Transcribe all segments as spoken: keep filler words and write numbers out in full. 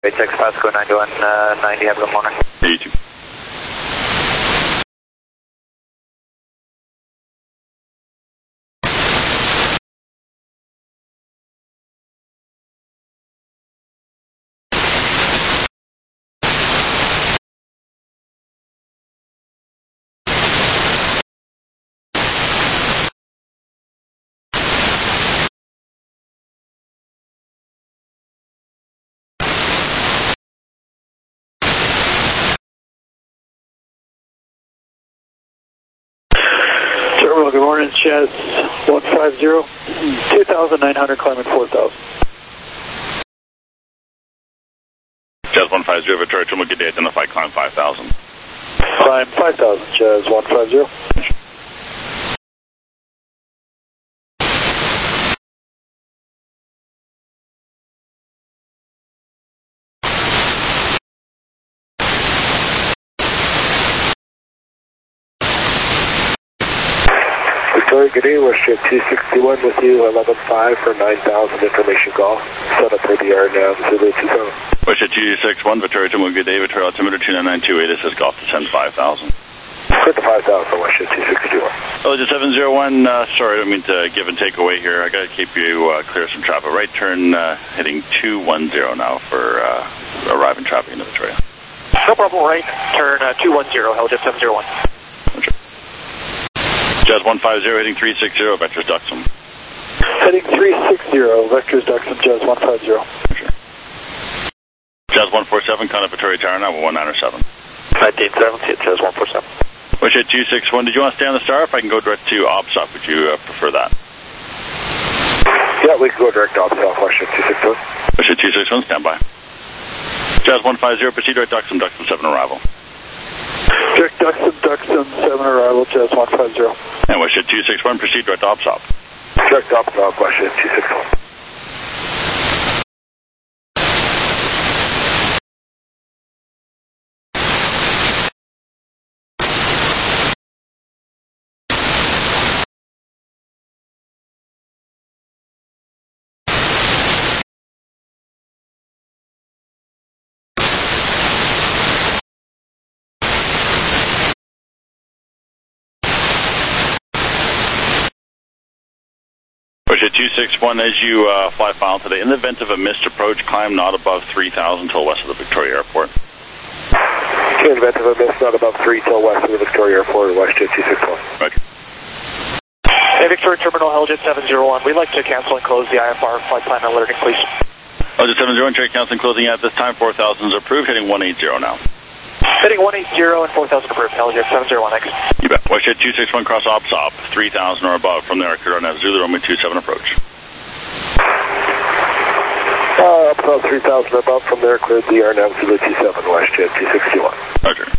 Great, Texas Pasco ninety-one ninety, have a good morning. You too. Terminal, good morning, Chaz one five zero, two thousand nine hundred, climbing four thousand. Chaz one five zero, Victoria Terminal, good day, identify, climb five thousand. Climb five thousand, Chaz one five zero. Victoria, good day, Westjet two sixty-one with you, eleven five for nine thousand, information call. Set up for the air now, Zulu two seven. Westjet two sixty-one, Victoria Terminal, good day, Victoria altimeter two nine nine two eight, this is golf to send five thousand. Set to five thousand, Westjet two sixty-one. Oh, just seven zero one, uh, sorry, I don't mean to give and take away here. I got to keep you uh, clear of some traffic. Right turn uh, heading two one zero now for uh, arriving traffic into Victoria. No problem, right turn uh, two one zero, Hell just seven zero one. Okay. Jazz one five zero, heading three six zero, Vectors Duxham. Heading three six zero, Vectors Duxham, Jazz one five zero. Sure. Jazz one four seven, contact Victoria Tower now, one nine seven. nineteen seventy, Jazz one four seven. Westjet two sixty-one, did you want to stay on the star? If I can go direct to OPSOP, would you uh, prefer that? Yeah, we can go direct to South Westjet two sixty-one. Westjet two sixty-one, stand by. Jazz one five zero, proceed direct Duxham, Duxham seven arrival. Direct Duxham, Duxham seven arrival, Jazz one five zero. And Westjet two sixty-one, proceed direct to OPSOP. Direct to South Westjet two sixty-one. Westjet two sixty-one, as you uh, fly final today, in the event of a missed approach, climb not above three thousand till west of the Victoria Airport. In the event of a miss, not above three till west of the Victoria Airport, Westjet two sixty-one. Okay. Hey, Victoria Terminal, Helljet seven zero one. We'd like to cancel and close the I F R flight plan alerting, please. Westjet seven zero one, trade council closing at this time, four thousand is approved, heading one eighty now. Heading one eighty and four thousand approved, Helljet seven zero one, thanks. You bet. Westjet two sixty-one, cross OPSOP, three thousand or above. From there, clear on F Zulu, Romeo two seven approach. Uh, up about three thousand above, from there, cleared the air now, Zulu two seven, Westjet two sixty-one. Roger.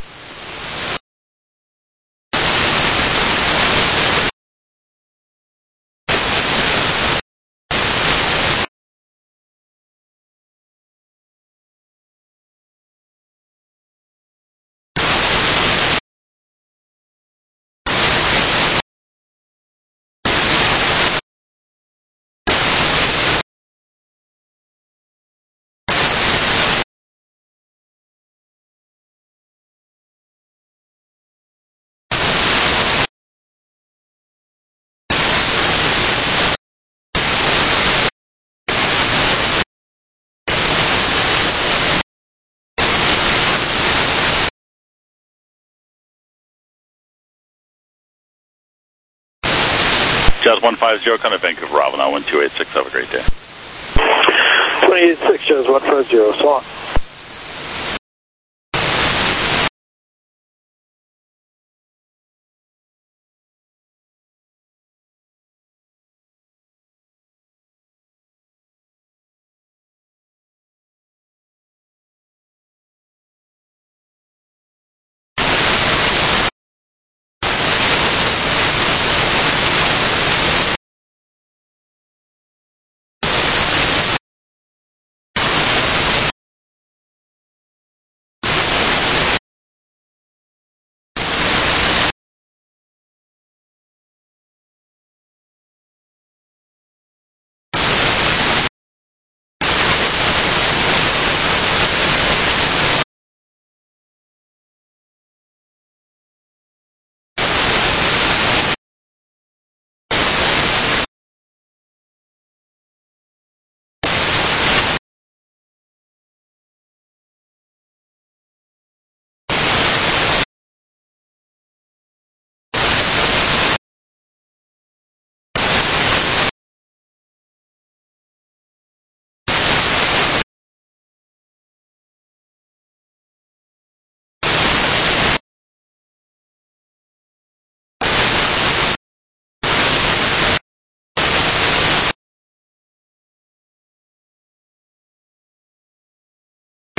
Jazz one five zero, kind of Vancouver, Bravo, now one two eight six, have a great day. twenty-eight six, Jazz one five zero, so long.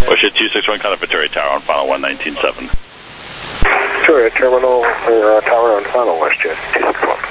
Ocean two six one, contact Victoria Tower on final one nineteen seven. Victoria Terminal, or uh, Tower on final, WestJet two six one.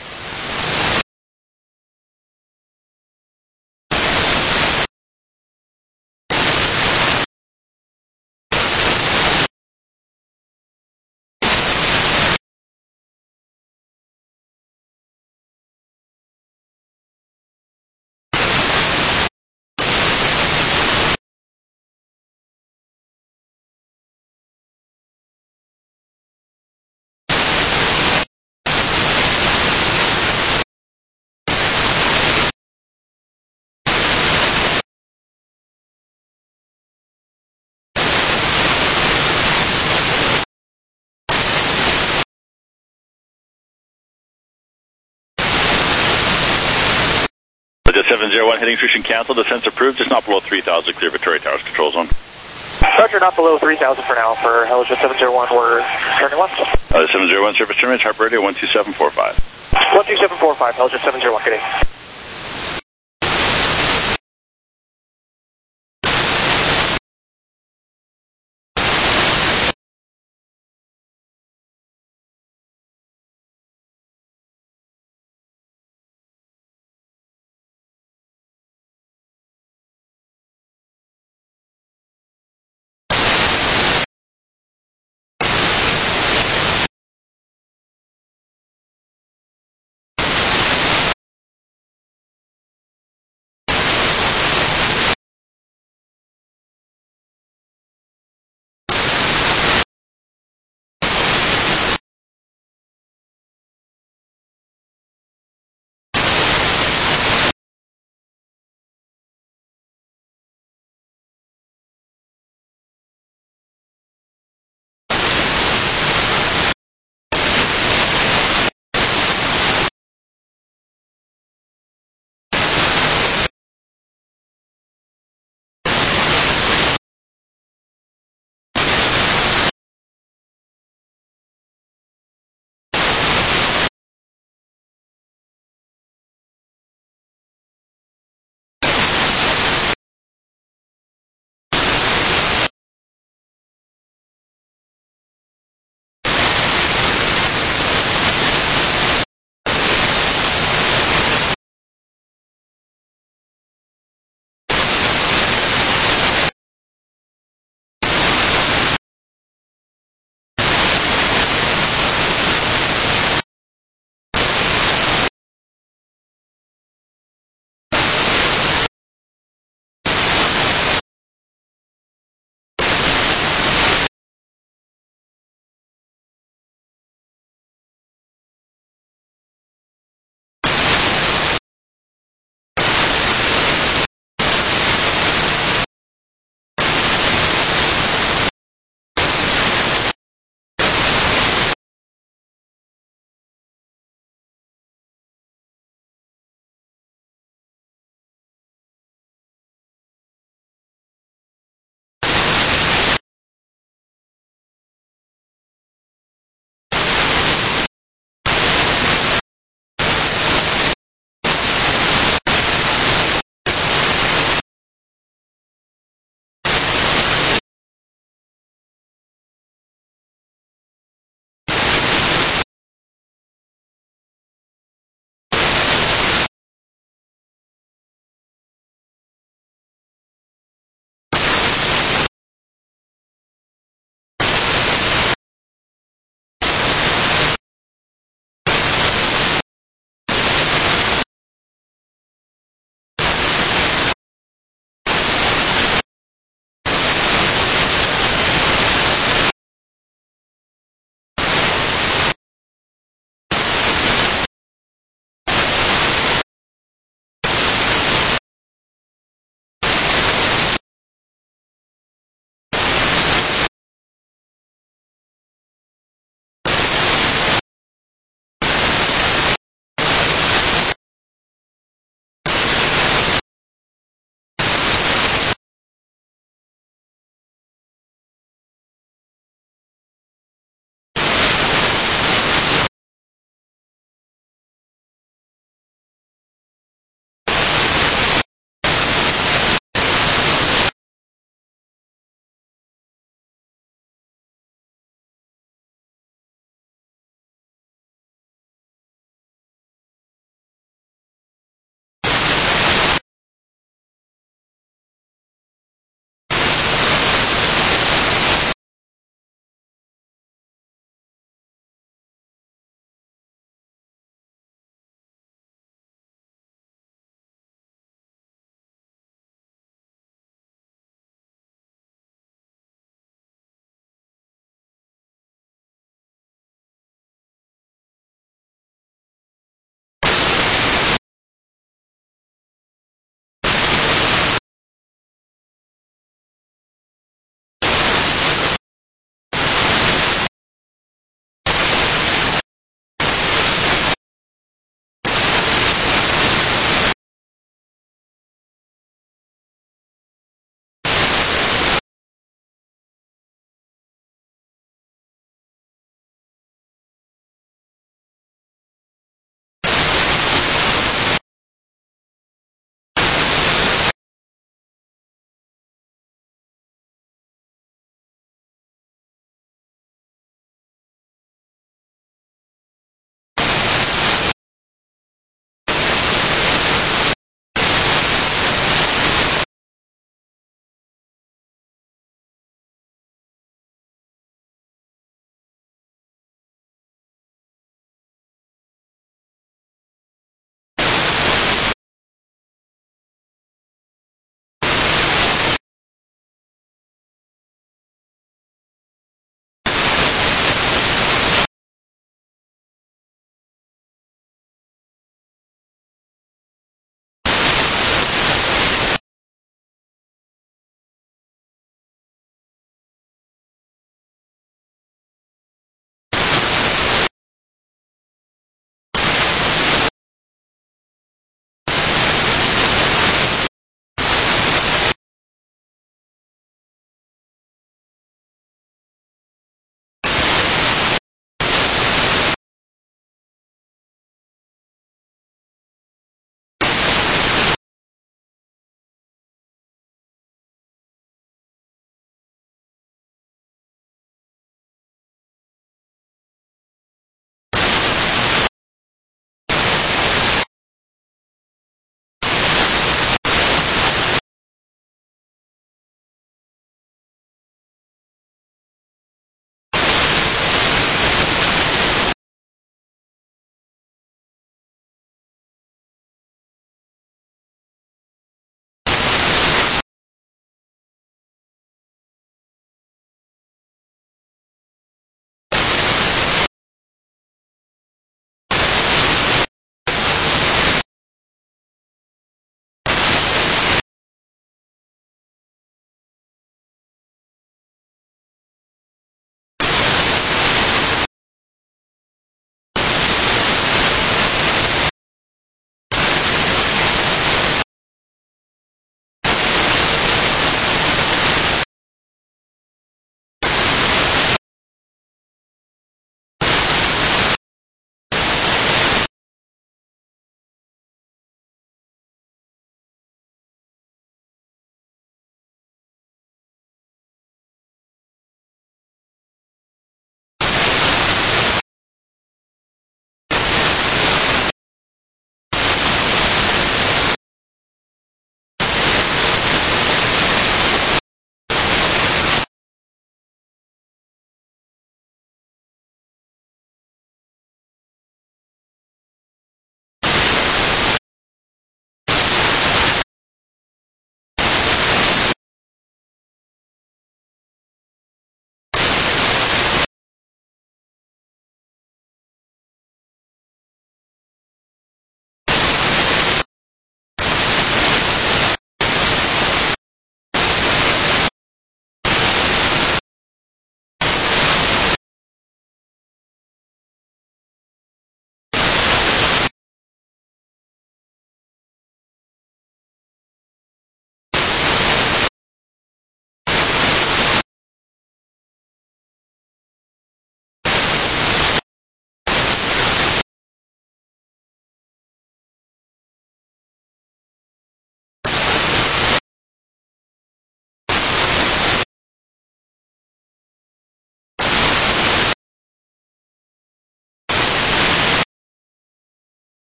seven zero one, heading Fusion cancel, descent's approved, just not below three thousand, clear Victoria Towers control zone. Roger, not below three thousand for now. For Helijet seven zero one, we're turning left. Uh, seven zero one, service terminates, Harp Radio one two seven four five. one two seven four five, Helijet seven zero one, good day.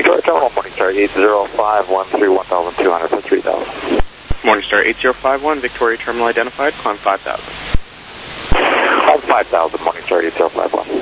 Victoria Terminal, Morningstar eight zero five one three one thousand two hundred for three thousand. Morningstar eight zero five one, Victoria Terminal identified, climb five thousand. Climb five thousand, Morningstar eight zero five one.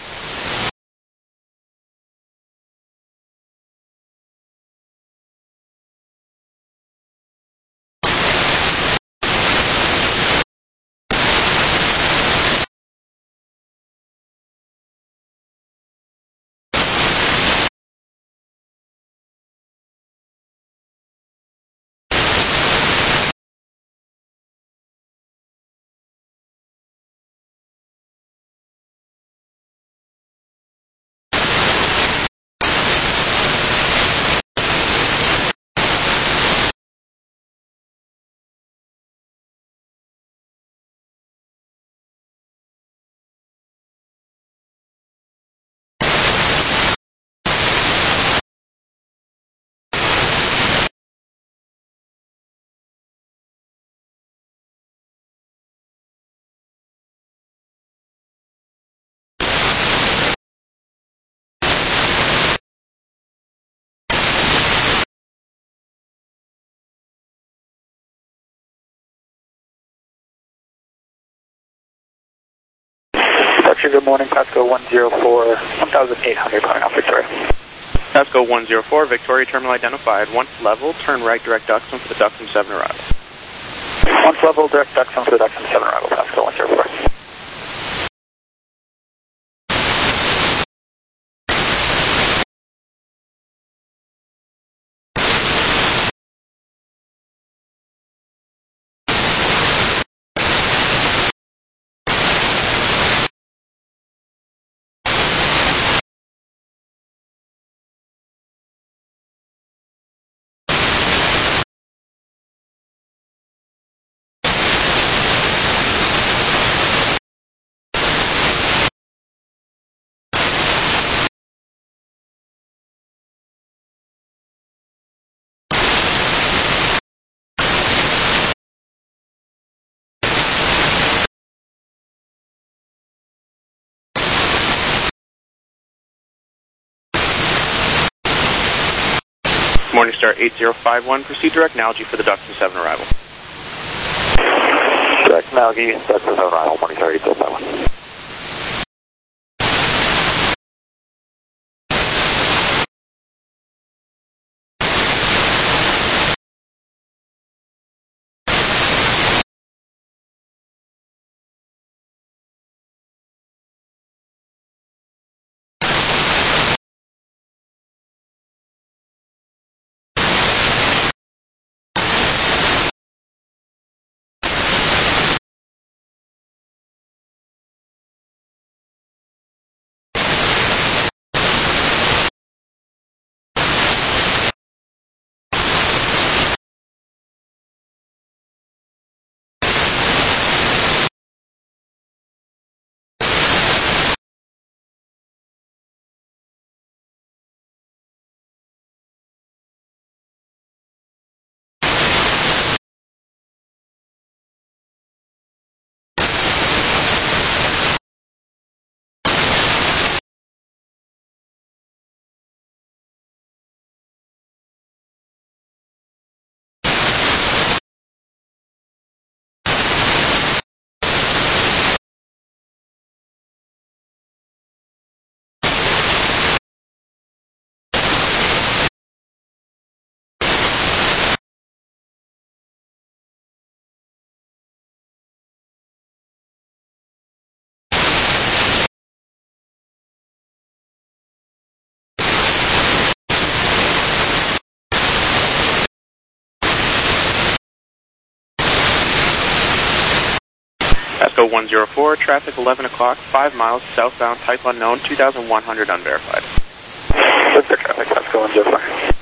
Good morning, Pasco one zero four, one thousand eight hundred calling off Victoria. Pasco one zero four, Victoria Terminal identified. Once level, turn right direct Duxton for the Duxton seven arrival. Once level, direct Duxton for the Duxton seven arrival, Pasco one zero four. Morningstar eight zero five one, proceed direct Nalgene for the Duxton seven arrival. Direct Nalgene, Duxton seven arrival, Morningstar eight zero five one. Pasco one zero four, traffic eleven o'clock, five miles, southbound, type unknown, two thousand one hundred unverified. Victor traffic, Pasco one zero four.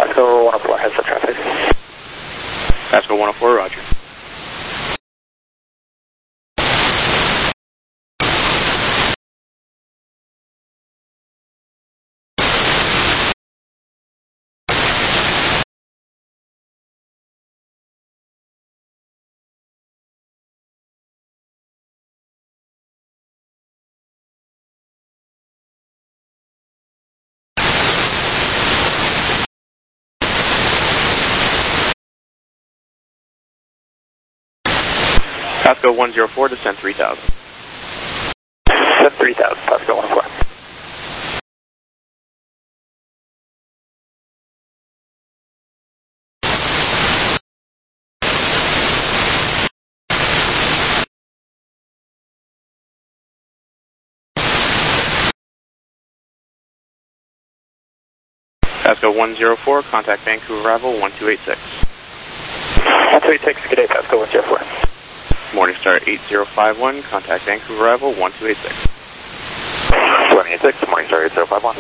Pasco one oh four, heads up traffic. Pasco one oh four, roger. Pasco one oh four, descend three thousand. Descend three thousand, Pasco one oh four. Pasco one oh four, contact Vancouver arrival one two eight six. one two eight six, good day, Pasco one oh four. Morningstar eight zero five one, contact Vancouver arrival one two eight six. one eight six, Morningstar eight zero five one.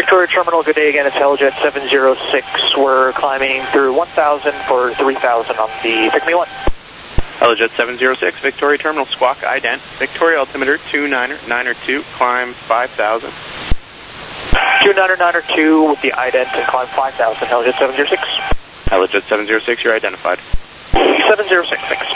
Victoria Terminal, good day again. It's Helijet seven zero six. We're climbing through one thousand for three thousand on the Pick Me One. Helijet seven zero six, Victoria Terminal, squawk ident. Victoria altimeter two niner niner two, climb five thousand. two niner niner two with the ident and climb five thousand. Helijet seven zero six. Helijet seven zero six, you're identified. seven zero six, thanks.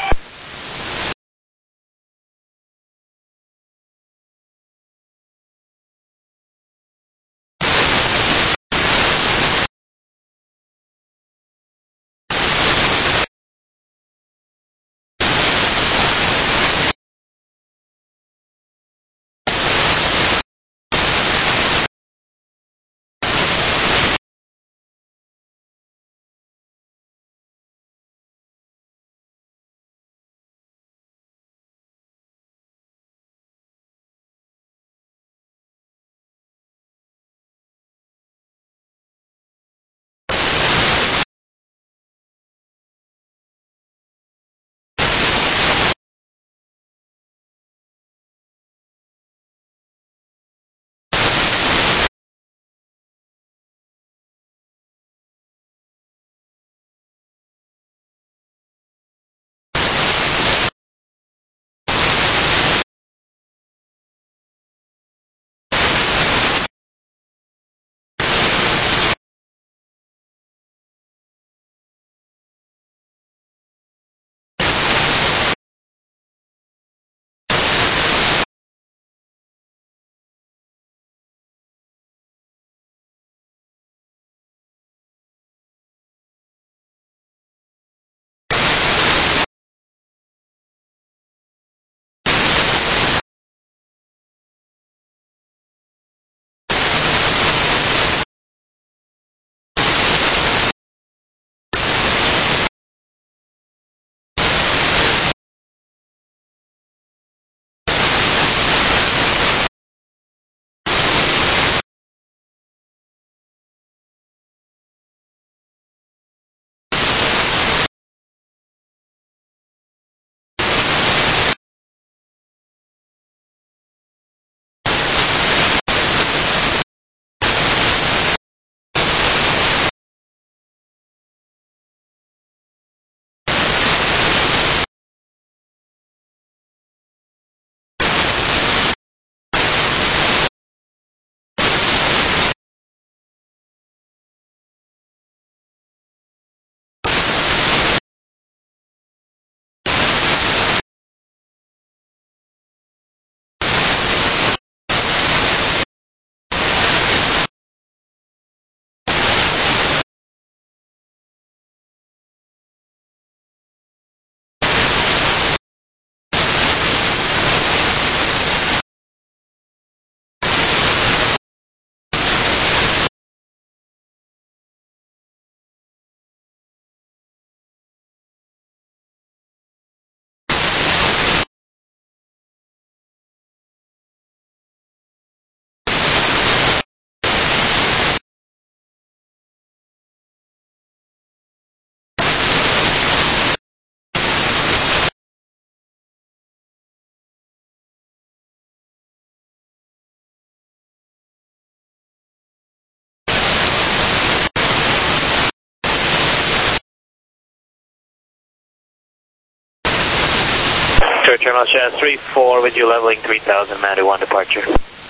Terminal Jazz three four with you leveling three thousand, Mandy one departure.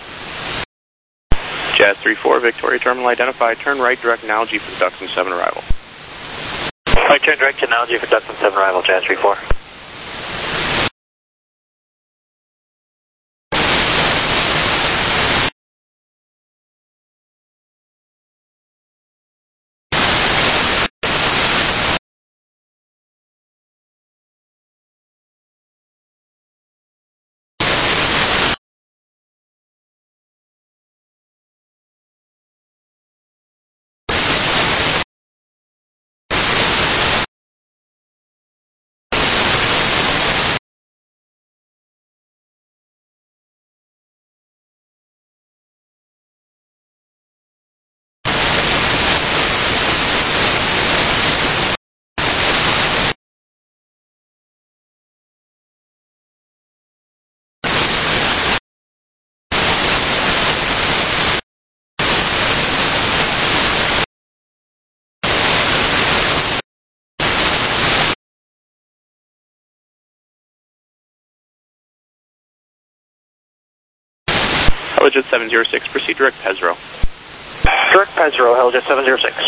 Jazz three four, Victoria Terminal identified. Turn right direct now, G for Duxton seven arrival. Right, turn direct to now, G for Duxton seven arrival, Jazz three four. Helijet seven zero six, proceed direct Pesro. Direct Pesro, Helijet seven zero six.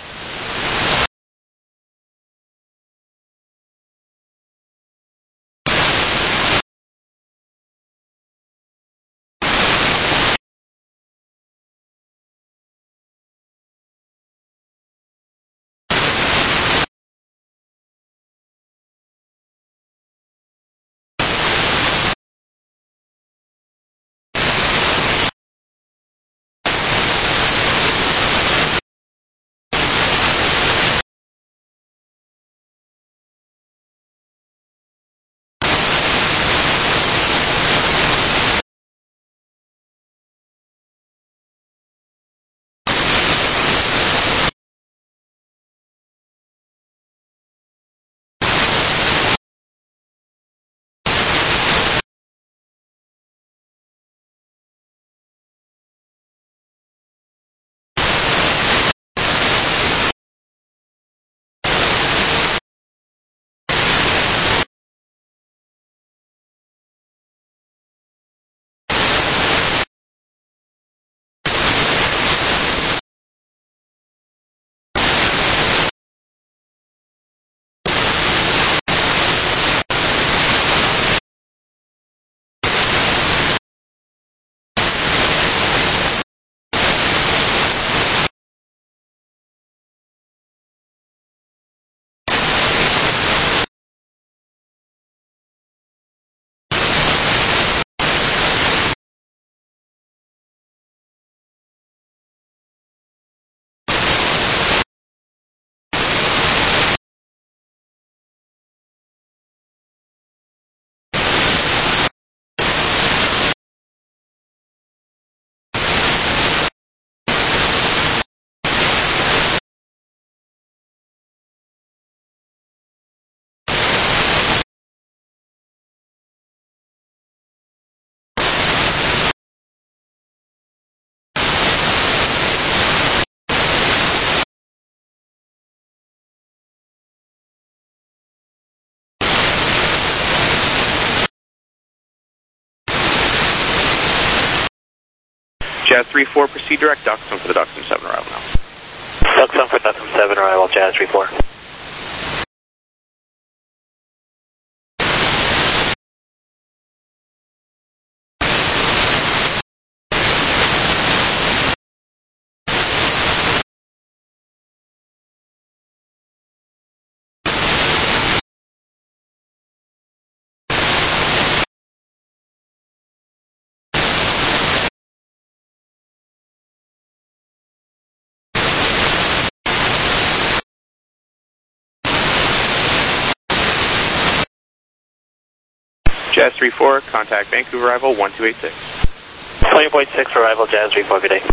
Jazz three four, proceed direct Duxton for the Duxton seven arrival now. Duxton for Duxton seven arrival, Jazz three four. Jazz three four, contact Vancouver arrival one two eight six. twenty point six arrival, Jazz three four, good day.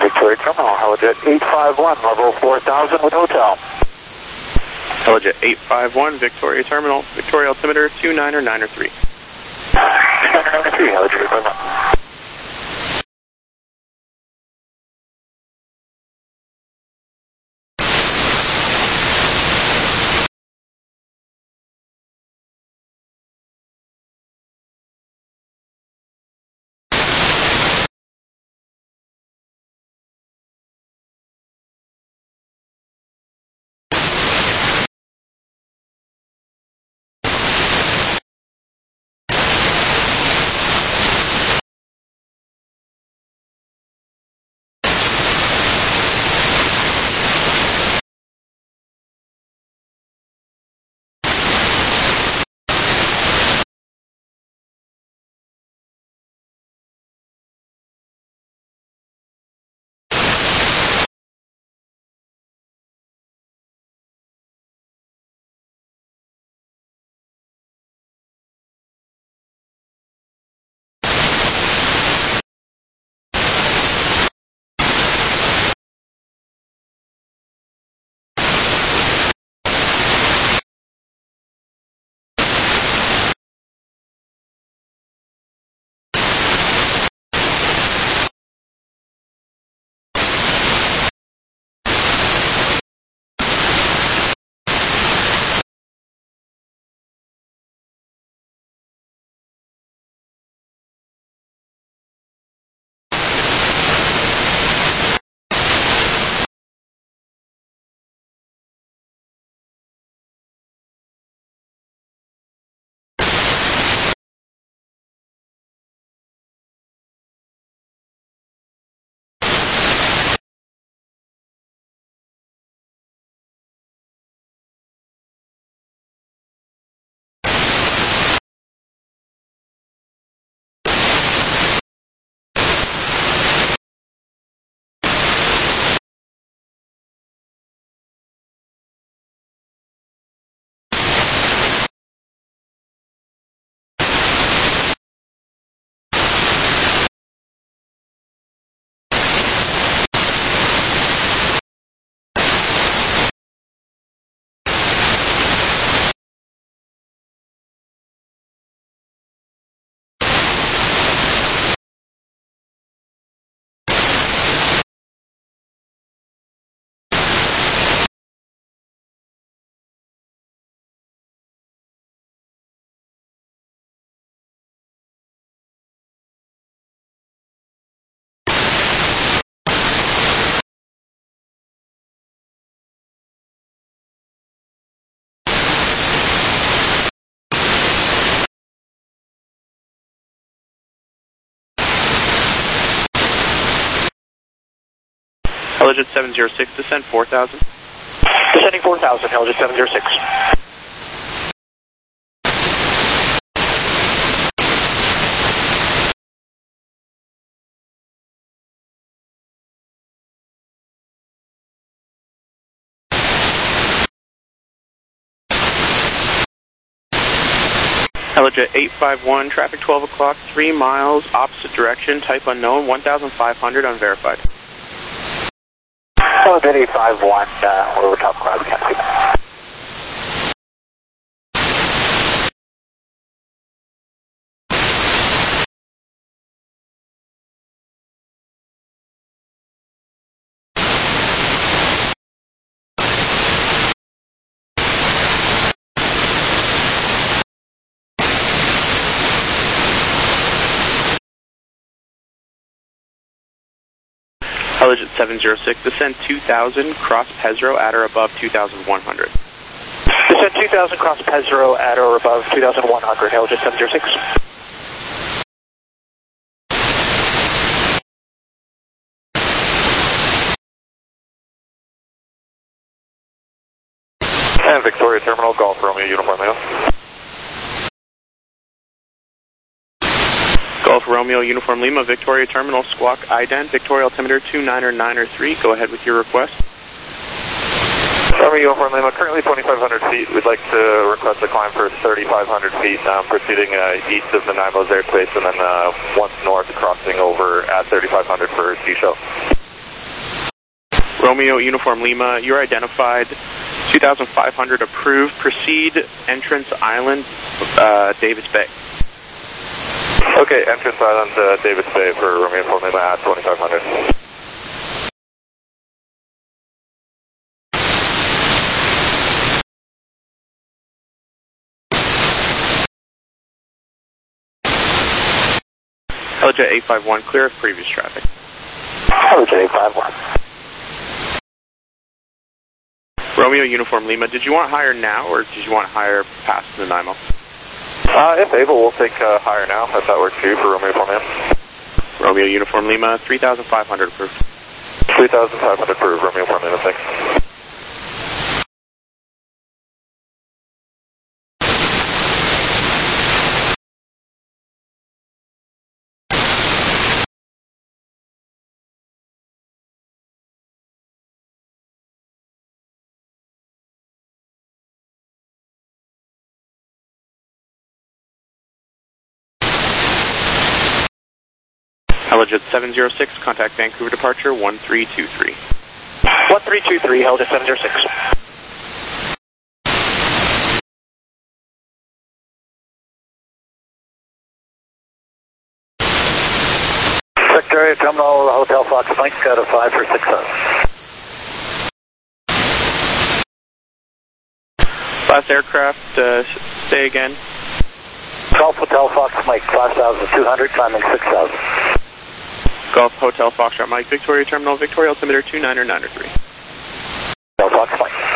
Victoria Terminal, Helijet eight five one, level four thousand with hotel. Helijet eight five one, Victoria Terminal, Victoria altimeter two niner niner three. two niner niner three, Helijet eight five one. Helijet seven zero six, descend four thousand. Descending four thousand, Helijet seven zero six. Helijet eight five one, traffic twelve o'clock, three miles, opposite direction, type unknown, one thousand five hundred, unverified. Helijet eight five one, uh, we're over top cloud, can't see. Helijet seven zero six, descend two thousand, cross Pesro at or above two thousand one hundred. Descend two thousand, cross Pesro at or above two thousand one hundred, Helijet seven zero six. And Victoria Terminal, Golf Romeo, Uniform Lima. Golf Romeo, Uniform Lima, Victoria Terminal, Squawk ident, Victoria altimeter two niner niner three. Go ahead with your request. Romeo, Uniform Lima, currently twenty-five hundred feet. We'd like to request a climb for thirty-five hundred feet, um, proceeding uh, east of Nanaimo's airspace, and then uh, once north, crossing over at thirty-five hundred for D-Show. Romeo Uniform Lima, you're identified. two thousand five hundred approved. Proceed entrance island, uh, Davis Bay. Okay, entrance island, uh, Davis Bay for Romeo Uniform Lima at twenty-five hundred. Helijet eight five one, clear of previous traffic. Helijet eight five one. Romeo Uniform Lima, did you want higher now or did you want higher past Nanaimo? Uh, if able, we'll take uh, higher now, if that works for you for Romeo Uniform Lima. Romeo Uniform Lima, three thousand five hundred approved. three thousand five hundred approved, Romeo Uniform Lima, thanks. Helijet seven zero six, contact Vancouver departure one three two three. one three two three, Helijet seven zero six. Secretariat Terminal, Hotel Fox Mike, got a five for six seven. Last aircraft, uh, say again. Golf Hotel Fox Mike, five thousand two hundred, climbing six thousand. Golf Hotel Foxtrot Mike, Victoria Terminal, Victoria altimeter two niner niner three. Hotel Fox Mike.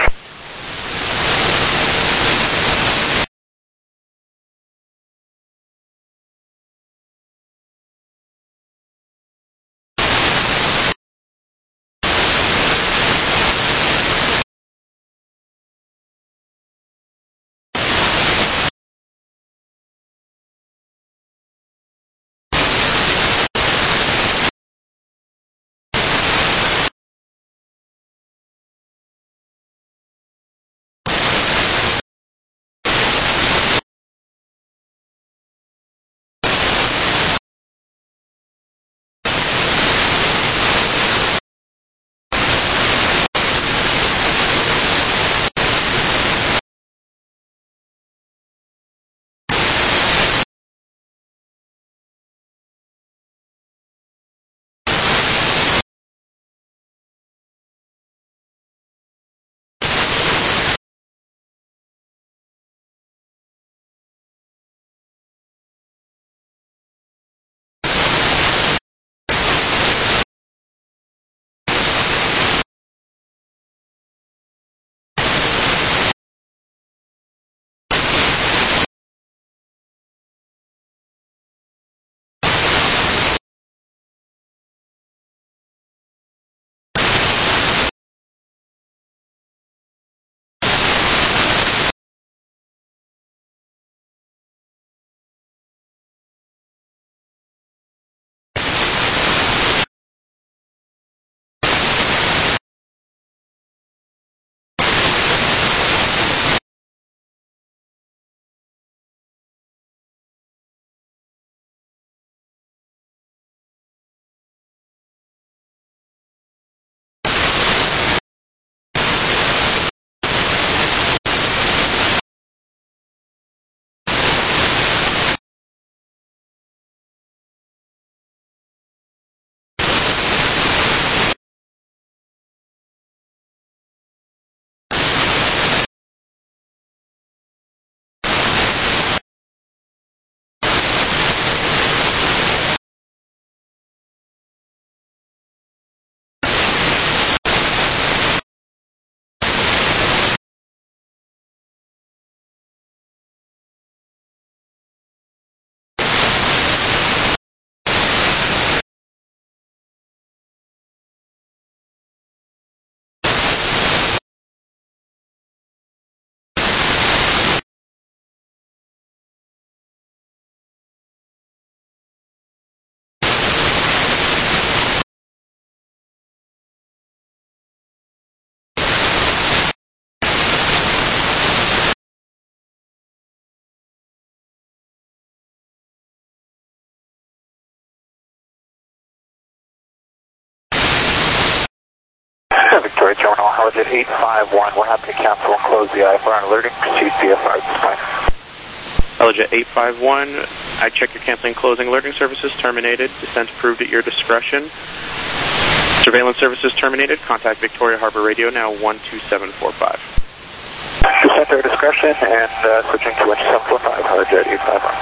Victoria Terminal, Halojet eight five one, we're happy to cancel and close the I F R on alerting, proceed V F R at this point. Halojet eight five one, I check your canceling closing alerting services terminated, descent approved at your discretion. Surveillance services terminated, contact Victoria Harbor Radio now one two seven four five. Descent at your discretion and uh, switching to one two seven four five, Halojet eight five one.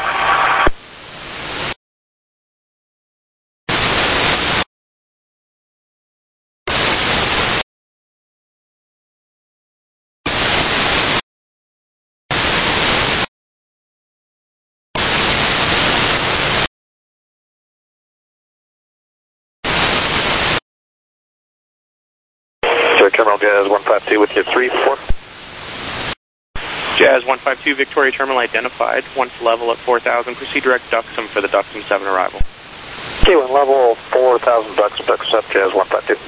Terminal Jazz one five two with you, three four. Jazz one five two, Victoria Terminal identified, once level at four thousand, proceed direct Duxham for the Duxham seven arrival. Okay, one level four thousand bucks, bucks up, Jazz one five two.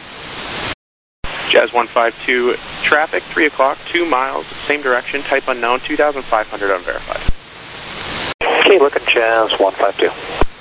Jazz one five two, traffic, three o'clock, two miles, same direction, type unknown, two thousand five hundred unverified. Okay, looking Jazz one five two.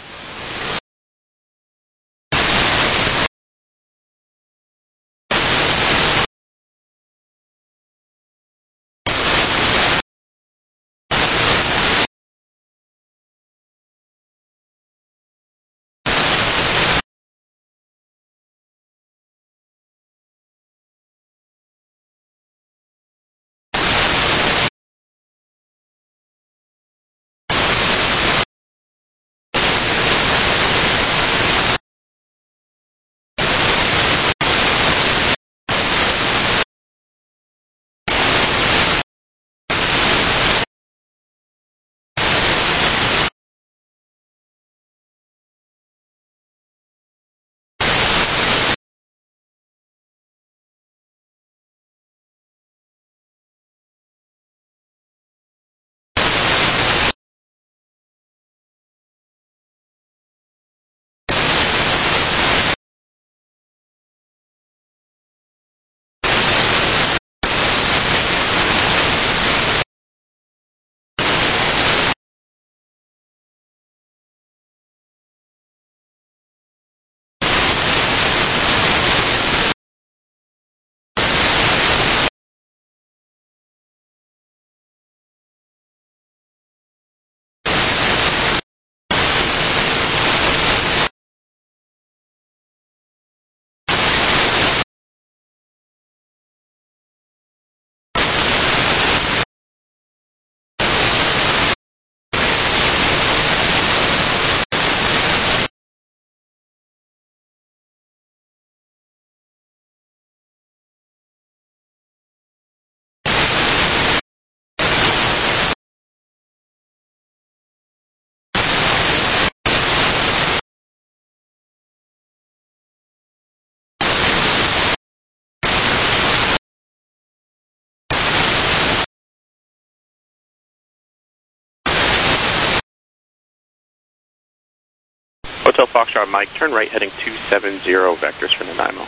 Hotel Foxtrot Mike, turn right heading two seven zero vectors for Nanaimo.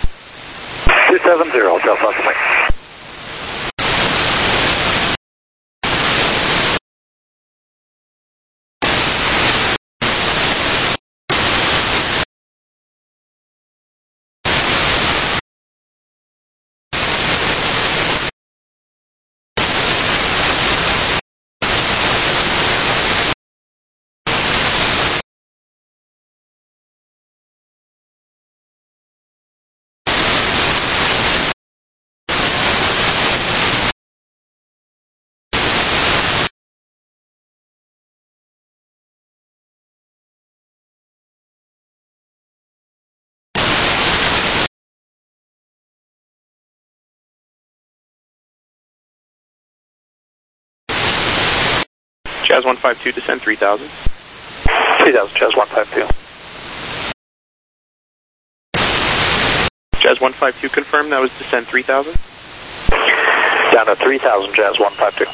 two seven zero, Hotel Foxtrot Mike. Jazz one five two, descend three thousand. three thousand, Jazz one five two. Jazz one five two, confirm that was descend three thousand. Down to three thousand, Jazz one five two.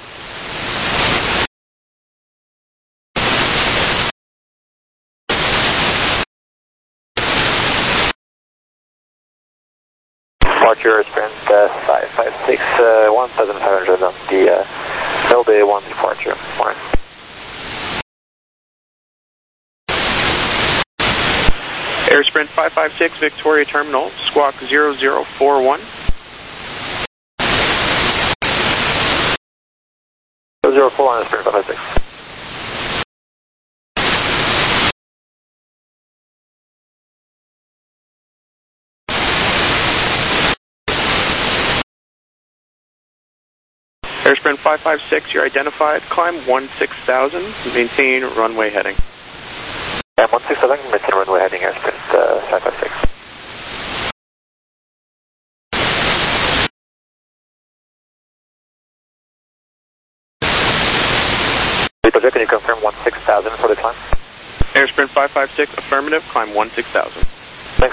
Departure sprint uh, five five six, uh, one thousand five hundred on the uh, Mill Bay one departure. Morning. Air sprint Sprint five five six, Victoria Terminal, squawk zero zero four one. zero zero four one, Sprint five five six. Air Sprint five five six, you're identified. Climb one six thousand, maintain runway heading. Yeah, one six thousand, maintain runway heading, Air Sprint uh, five five six. Can you confirm one six thousand for the climb? Air Sprint five five six, affirmative, climb one six thousand. Thanks.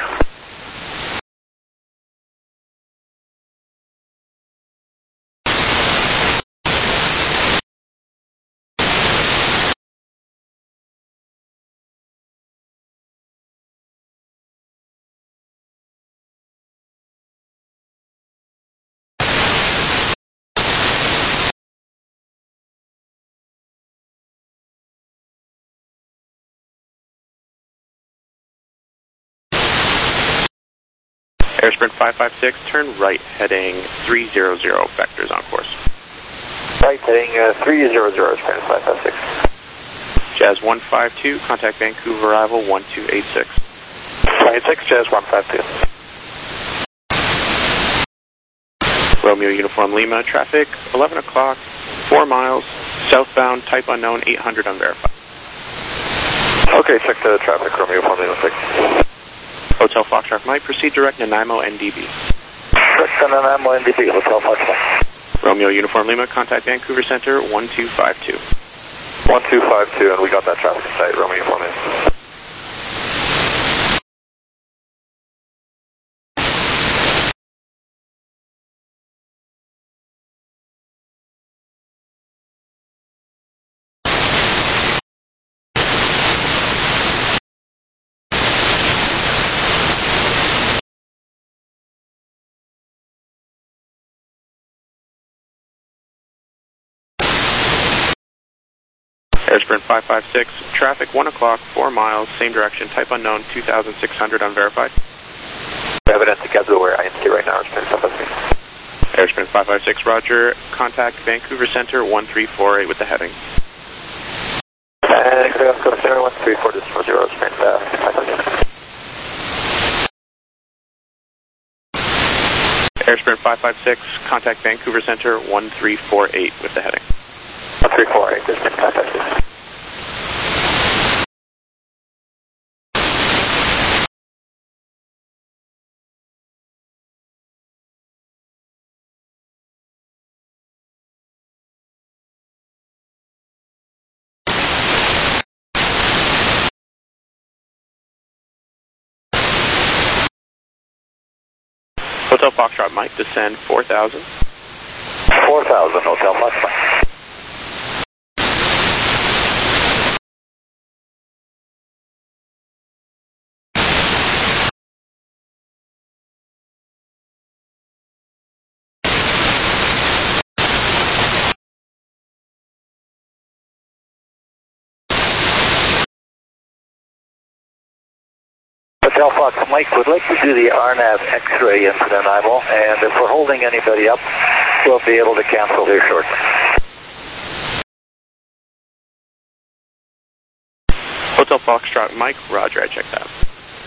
Air Sprint five five six, turn right, heading three zero zero, vectors on course. Right, heading uh, three zero zero, Sprint five five six. Jazz one five two, contact Vancouver arrival one two eight six. Flight six, Jazz one five two. Romeo Uniform Lima, traffic, eleven o'clock, four miles, southbound, type unknown, eight hundred unverified. Okay, check the traffic, Romeo Uniform Lima six. Hotel Foxtrot Mike, proceed direct Nanaimo N D B. Direct to Nanaimo N D B, Hotel Foxtrot. Romeo Uniform Lima, contact Vancouver Center one two five two. one two five two, and we got that traffic site, Romeo Uniform Lima. Air Sprint five five six, traffic one o'clock, four miles, same direction, type unknown, two thousand six hundred unverified. Evidence together where I am here right now, Air Sprint five five six. Air Sprint five five six, roger, contact Vancouver Center one three four eight with the heading. And go to Center one three four zero, Sprint uh, five five six. Air Sprint five five six, contact Vancouver Center one three four eight with the heading. one three four eight, Sprint five five six. Hotel Foxtrot Mike, descend four thousand. four thousand, Hotel Foxtrot. Hotel Fox Mike would like to do the R NAV X-ray into Nanaimo, and if we're holding anybody up, we'll be able to cancel here shortly. Hotel Foxtrot Mike, roger, I checked that.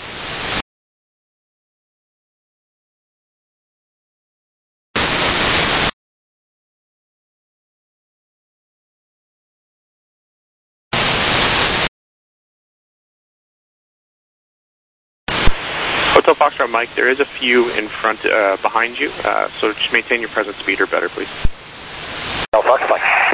Hotel Foxtrot Mike, there is a few in front, uh, behind you, uh, so just maintain your present speed or better, please. Hotel Fox Mike.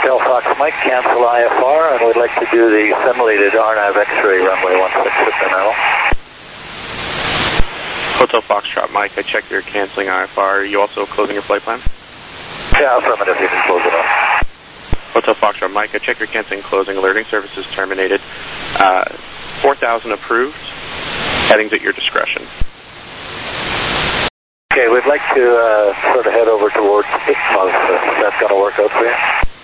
Hotel Fox Mike, cancel I F R, and we'd like to do the simulated R N A V X-ray runway one six with the metal. Hotel Foxtrot Mike, I check you're canceling I F R. Are you also closing your flight plan? Yeah, affirmative, you can close it off. Hotel Foxtrot Mike, I check your canceling closing. Alerting services terminated. Uh, four thousand approved. Headings at your discretion. Okay, we'd like to uh, sort of head over towards I C M O. If that's going to work out for you.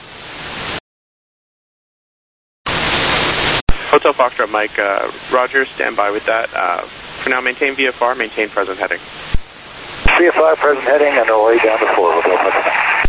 Hotel Foxtrot Mike, uh, Roger, stand by with that. Uh, for now, maintain V F R, maintain present heading. V F R, present heading, and our way down to four, Hotel Foxtrot.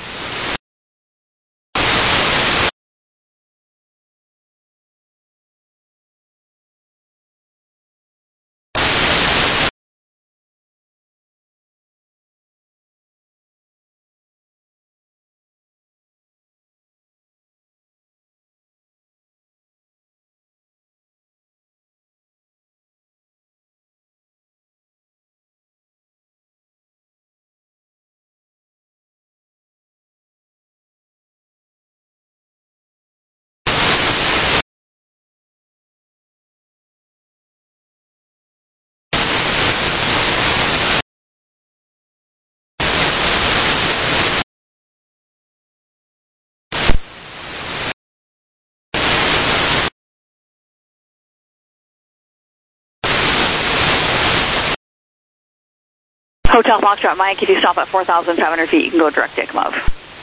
Hotel Foxtrot Mike, if you stop at four thousand five hundred feet, you can go direct to I C M O.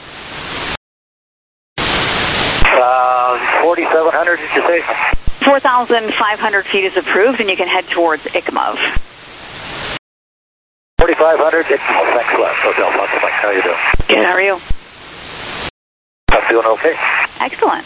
Uh, forty-seven hundred, did you say? four thousand five hundred feet is approved, and you can head towards I C M O. forty-five hundred, I C M O, thanks a lot. Hotel Foxtrot Mike, how you doing? Good, how are you? I'm doing okay. Excellent.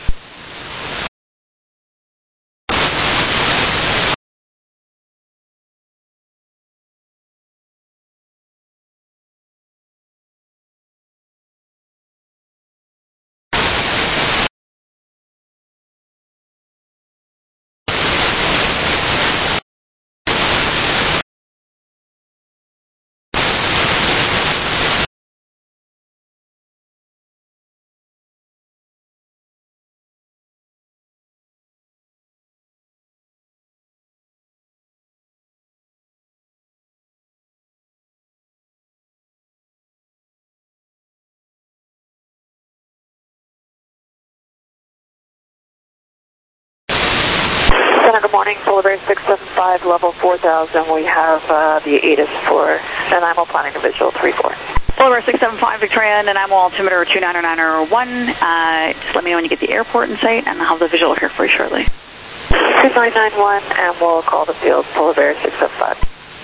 Good morning, Polar Bear six seven five, level four thousand. We have uh, the A T I S for Nanaimo planning to visual three four. Polar Bear six seven five, Victoria, Nanaimo altimeter two nine nine one. Uh, just let me know when you get the airport in sight, and I'll have the visual here for you shortly. two nine nine one, and we'll call the field Polar Bear six seven five.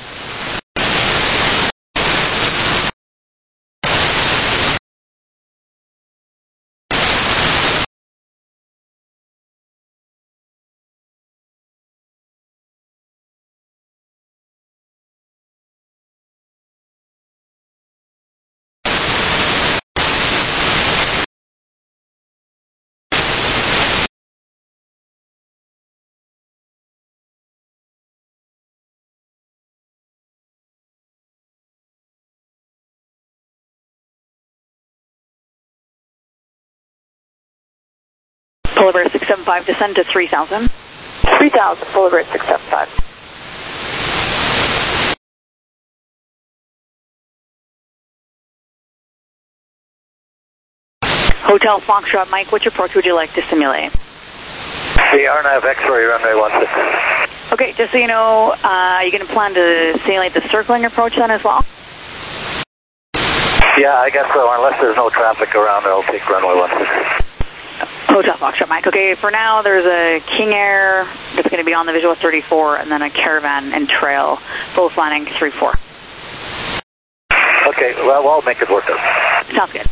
Polar Bear six seven five, descend to three thousand. three thousand, Polar Bear six seven five. Hotel Foxtrot Mike, which approach would you like to simulate? The R N A V X-ray runway one six. Okay, just so you know, uh, you're going to plan to simulate the circling approach then as well? Yeah, I guess so. Unless there's no traffic around, I'll take runway one six. Hotel Foxtrot Mike. Okay, for now, there's a King Air that's going to be on the visual thirty-four, and then a Caravan and Trail, both landing three four. Okay, well, I'll make it work out. Sounds good.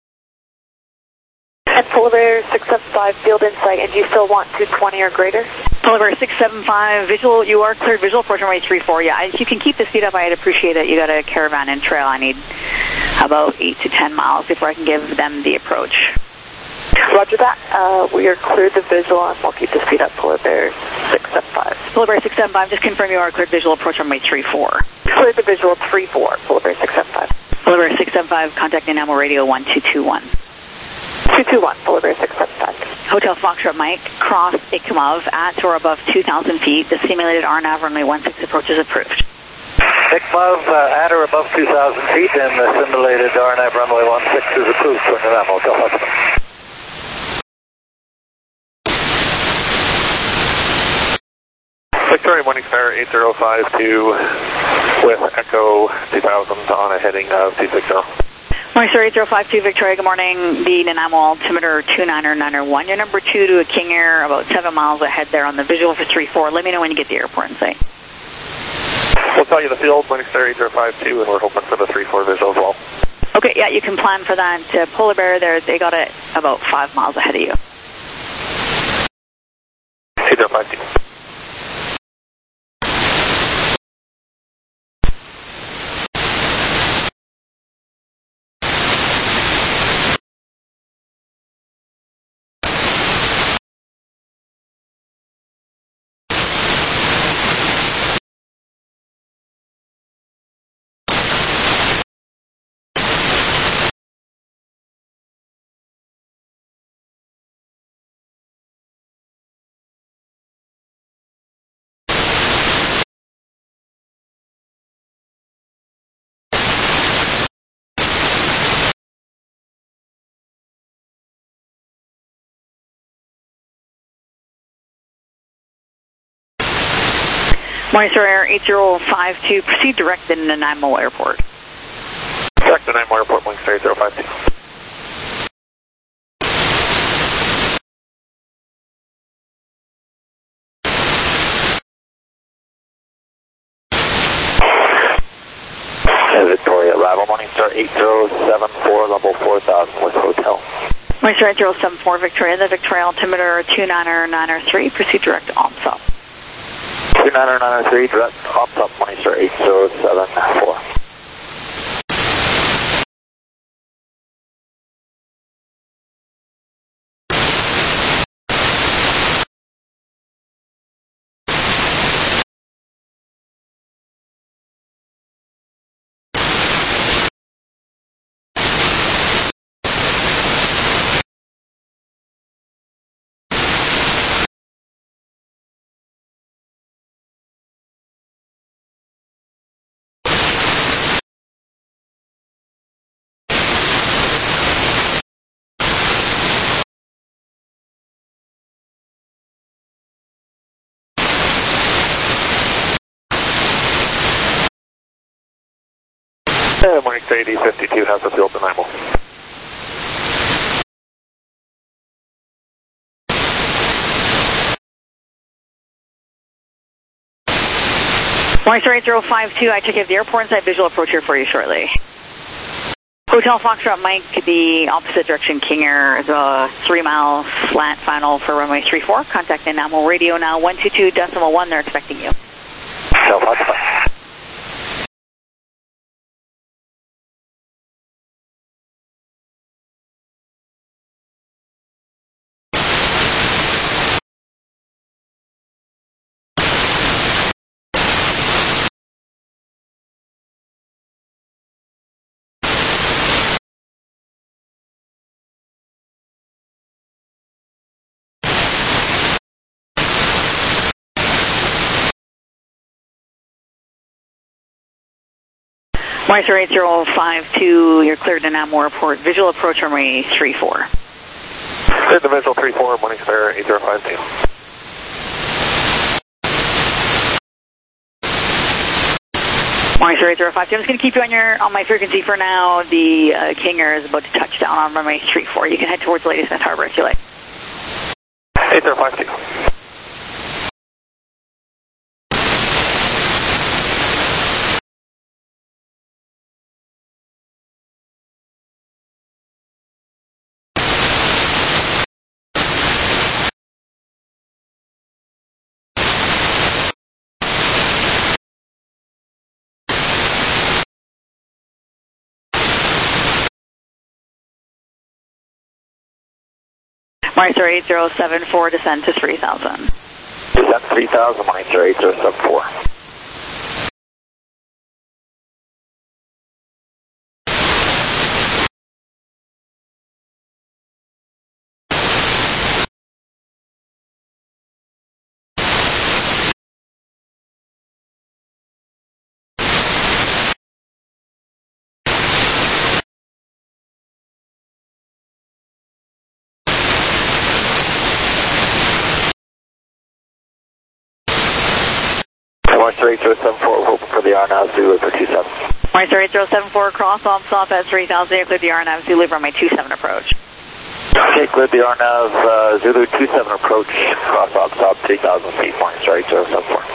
And Polar Bear six seven five, field insight, and do you still want two twenty or greater? Polar Bear six seven five, visual, you are cleared visual approach runway three four. Yeah, if you can keep the speed up, I'd appreciate it. You got a caravan and trail. I need about eight to ten miles before I can give them the approach. Roger that. Uh, we are cleared the visual and we'll keep the speed up. Polar Bear six seven five. Polar Bear six seven five, just confirm you are cleared visual approach runway three four. Cleared the visual three four. Polar Bear six seven five. Polar Bear six seven five, contacting Animal Radio one two two one. two two one, Polar Bear six seven five. Hotel Foxtrot Mike, cross Ikimov at or above two thousand feet. The simulated R NAV runway one six approach is approved. Ikimov uh, at or above two thousand feet, and the simulated R NAV runway one six is approved for Nanaimo Hotel Foxtrot. Victoria Morning Star eight zero five two with Echo two thousand on a heading of two sixty. Morning Star eight zero five two Victoria, good morning. The Nanaimo altimeter two niner niner one. You're number two to a King Air, about seven miles ahead there on the visual for three four. Let me know when you get the airport in sight. We'll tell you the field, Morning Star eight zero five two, and we're hoping for the three four visual as well. Okay, yeah, you can plan for that. Uh, Polar Bear there, they got it about five miles ahead of you. eight zero five two. Morning Star Air eight zero five two, proceed direct to Nanaimo Airport. Direct to Nanaimo Airport, Morning Star eight zero five two. Victoria, arrival Morning Star eight zero seven four, level four thousand with hotel. Morning Star eight zero seven four Victoria, the Victoria altimeter two niner niner three, proceed direct to OPSUP. two niner niner three, direct OPSUP, Morning Star eight zero seven four. Uh, Morning Star eighty fifty-two has the field to Nanaimo. Morning Star eight zero five two, I check if the airport inside visual approach here for you shortly. Hotel Foxtrot Mike, the opposite direction King Air is a three mile slant final for runway three four. Contact Nanaimo Radio now one two two decimal one, they're expecting you. Hotel Foxtrot. Morning Star eight zero five two, you're cleared to Nanaimo Airport. Visual approach runway three four. Cleared the visual three four, Morning Star eight zero five two. Morning Star eight zero five two, I'm just going to keep you on your on my frequency for now. The uh, King Air is about to touch down on runway three four. You can head towards Ladysmith Harbor if you like. eight zero five two. Monitor eight zero seven four, descend to three thousand. Descend three thousand, Monitor eight zero seven four. Monitor eight zero seven four, hoping for the R N A V Zulu for two seven. Monitor eight zero seven four, cross off stop at three thousand, cleared the R N A V Zulu runway two seven approach. Okay, cleared the R N A V uh, Zulu two seven approach, cross off stop three thousand feet, Monitor eight zero seven four.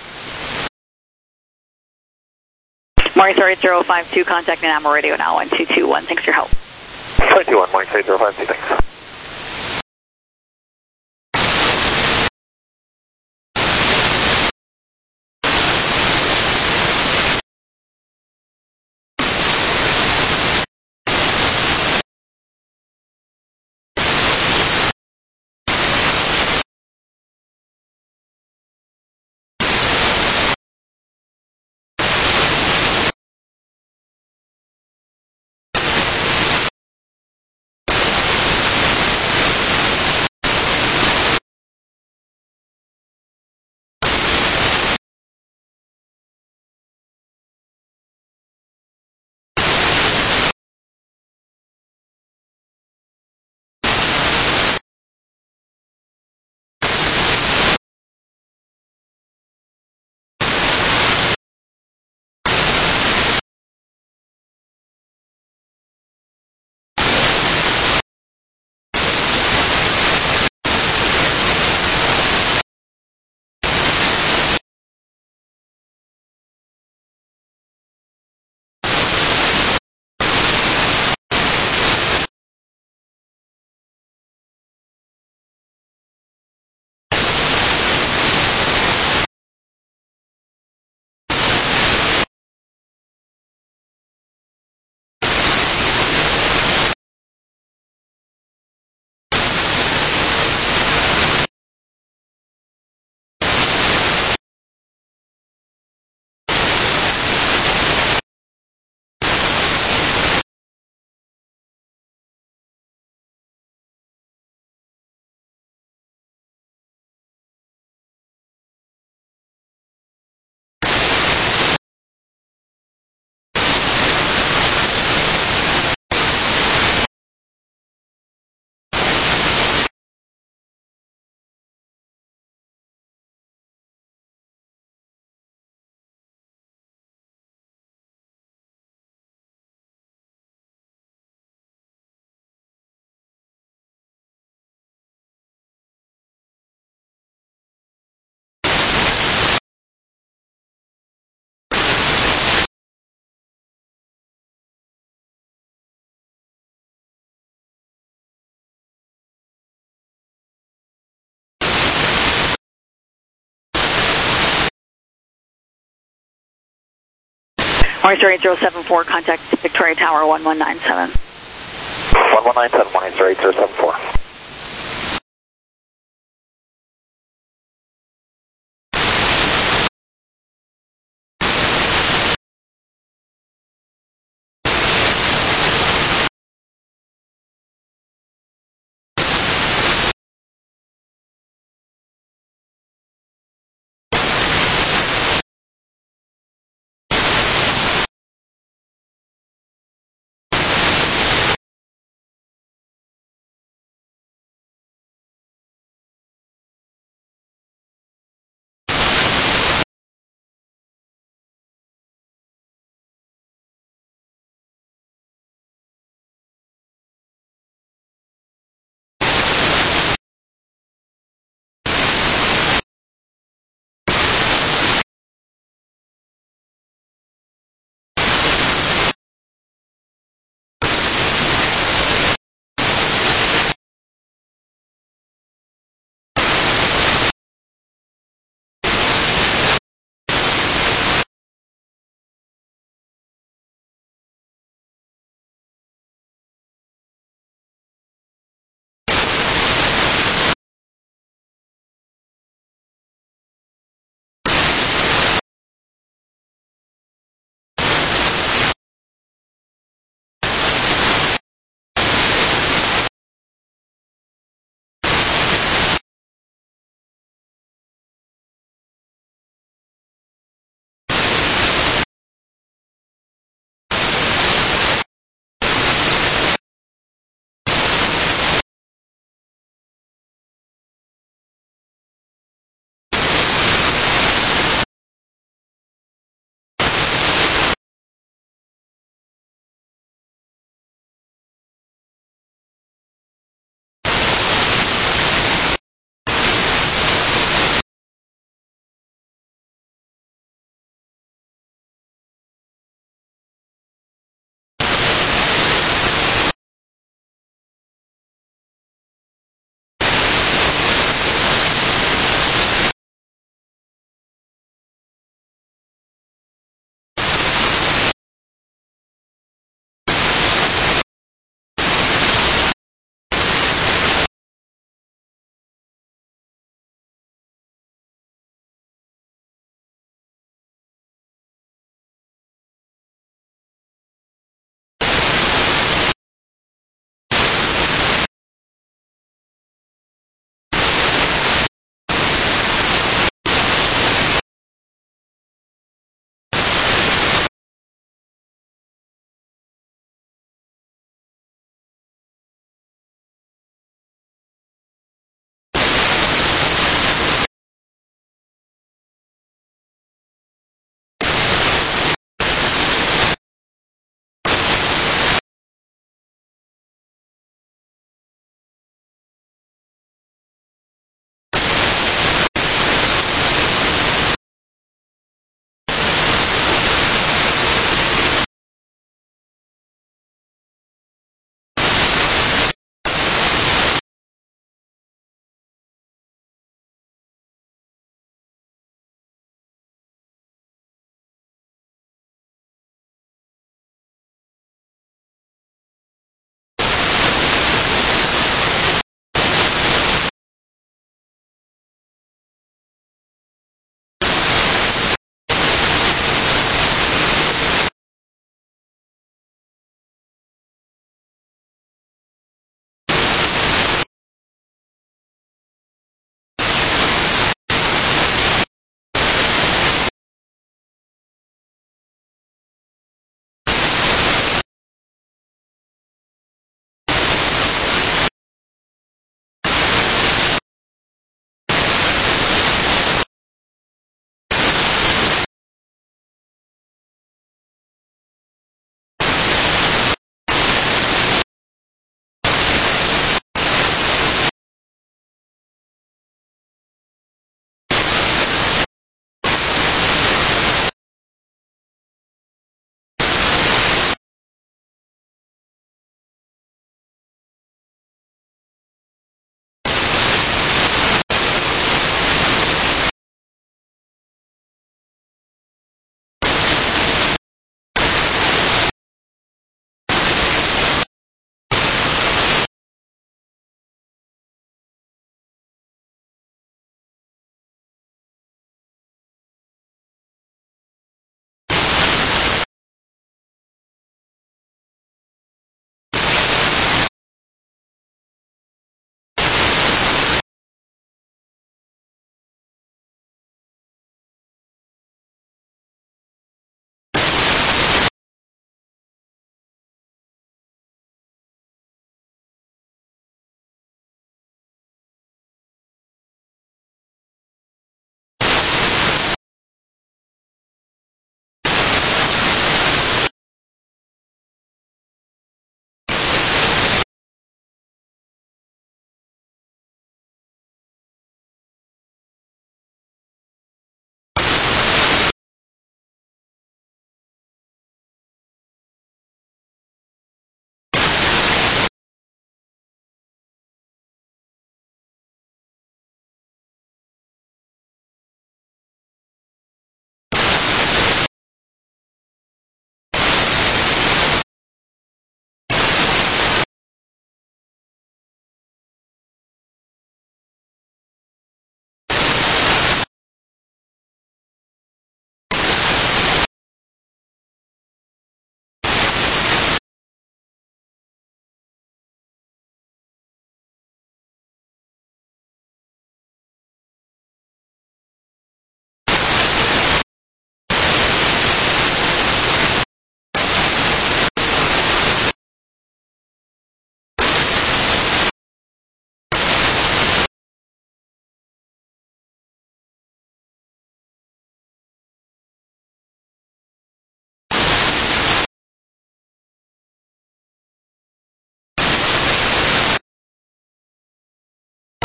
Monitor eight zero five two, contacting Admiral Radio now one two two one, thanks for your help. two two one, Monitor eight zero five two, thanks. Monitor eight zero seven four, contact Victoria Tower one one nine seven. one one nine seven, Monitor eight zero seven four.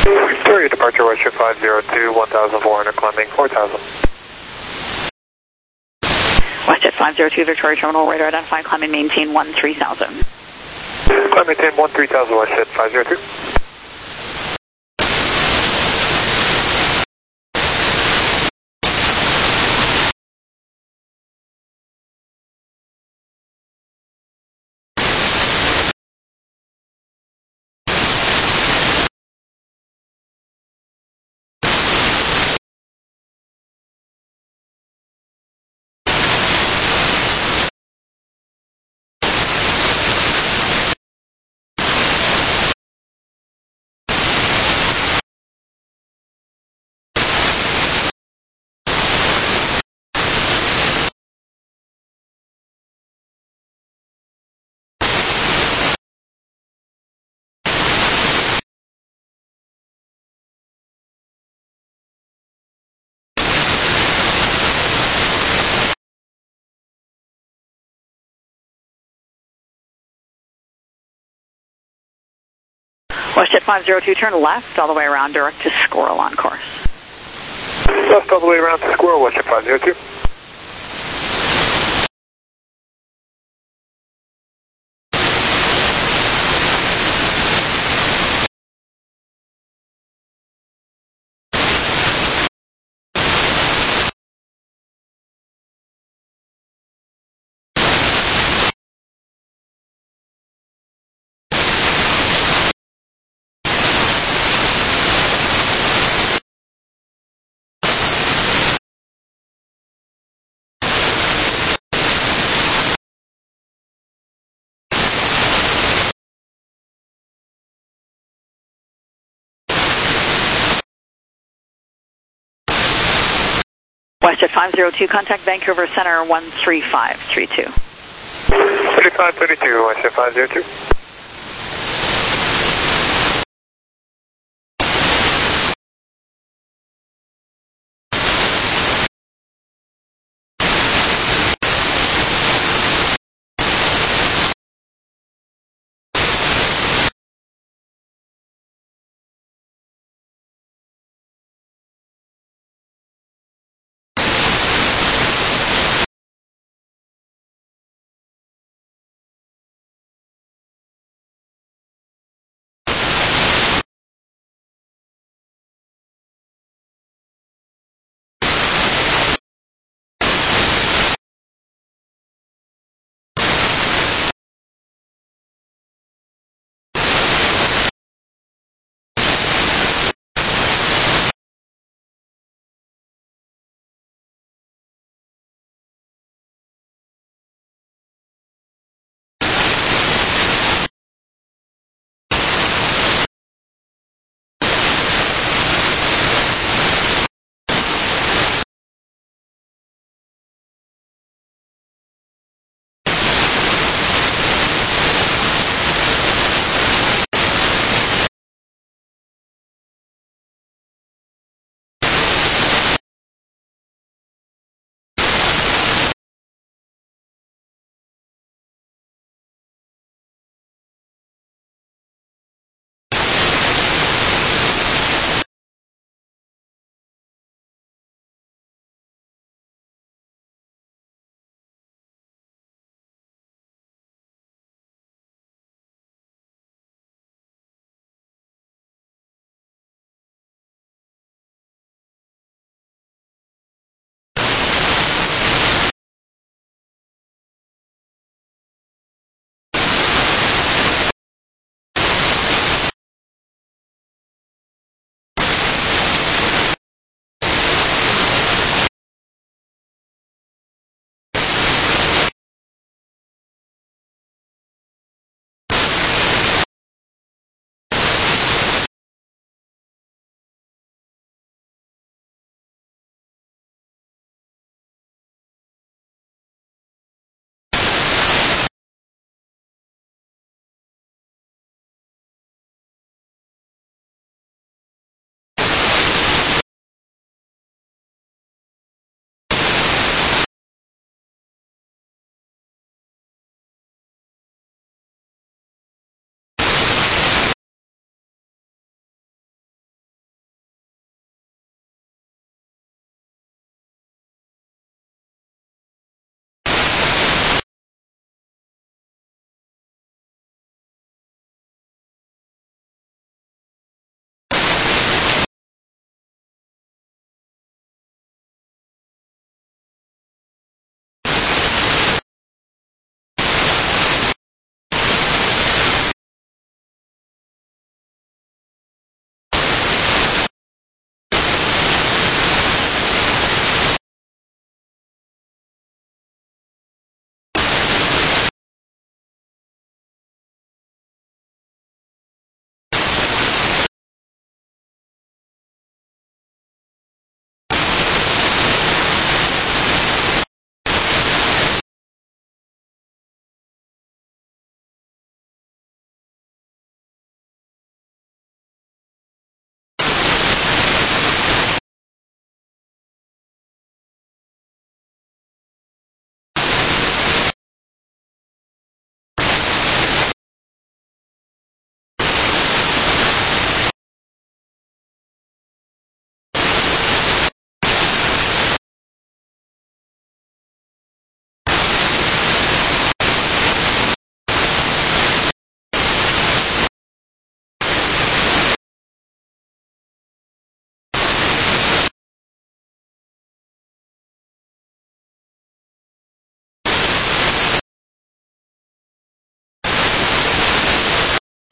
Victoria departure Westjet five zero two, one thousand four hundred climbing four thousand. Westjet five zero two, Victoria Terminal, radar identified, climb and maintain one three thousand. Climb and maintain one three thousand, Westjet five zero two. Westjet five zero two, turn left all the way around, direct to Squirrel on course. Left all the way around to Squirrel, Westjet five zero two. Westjet five zero two, contact Vancouver Center one three five three two. thirty-five thirty-two, Westjet five zero two.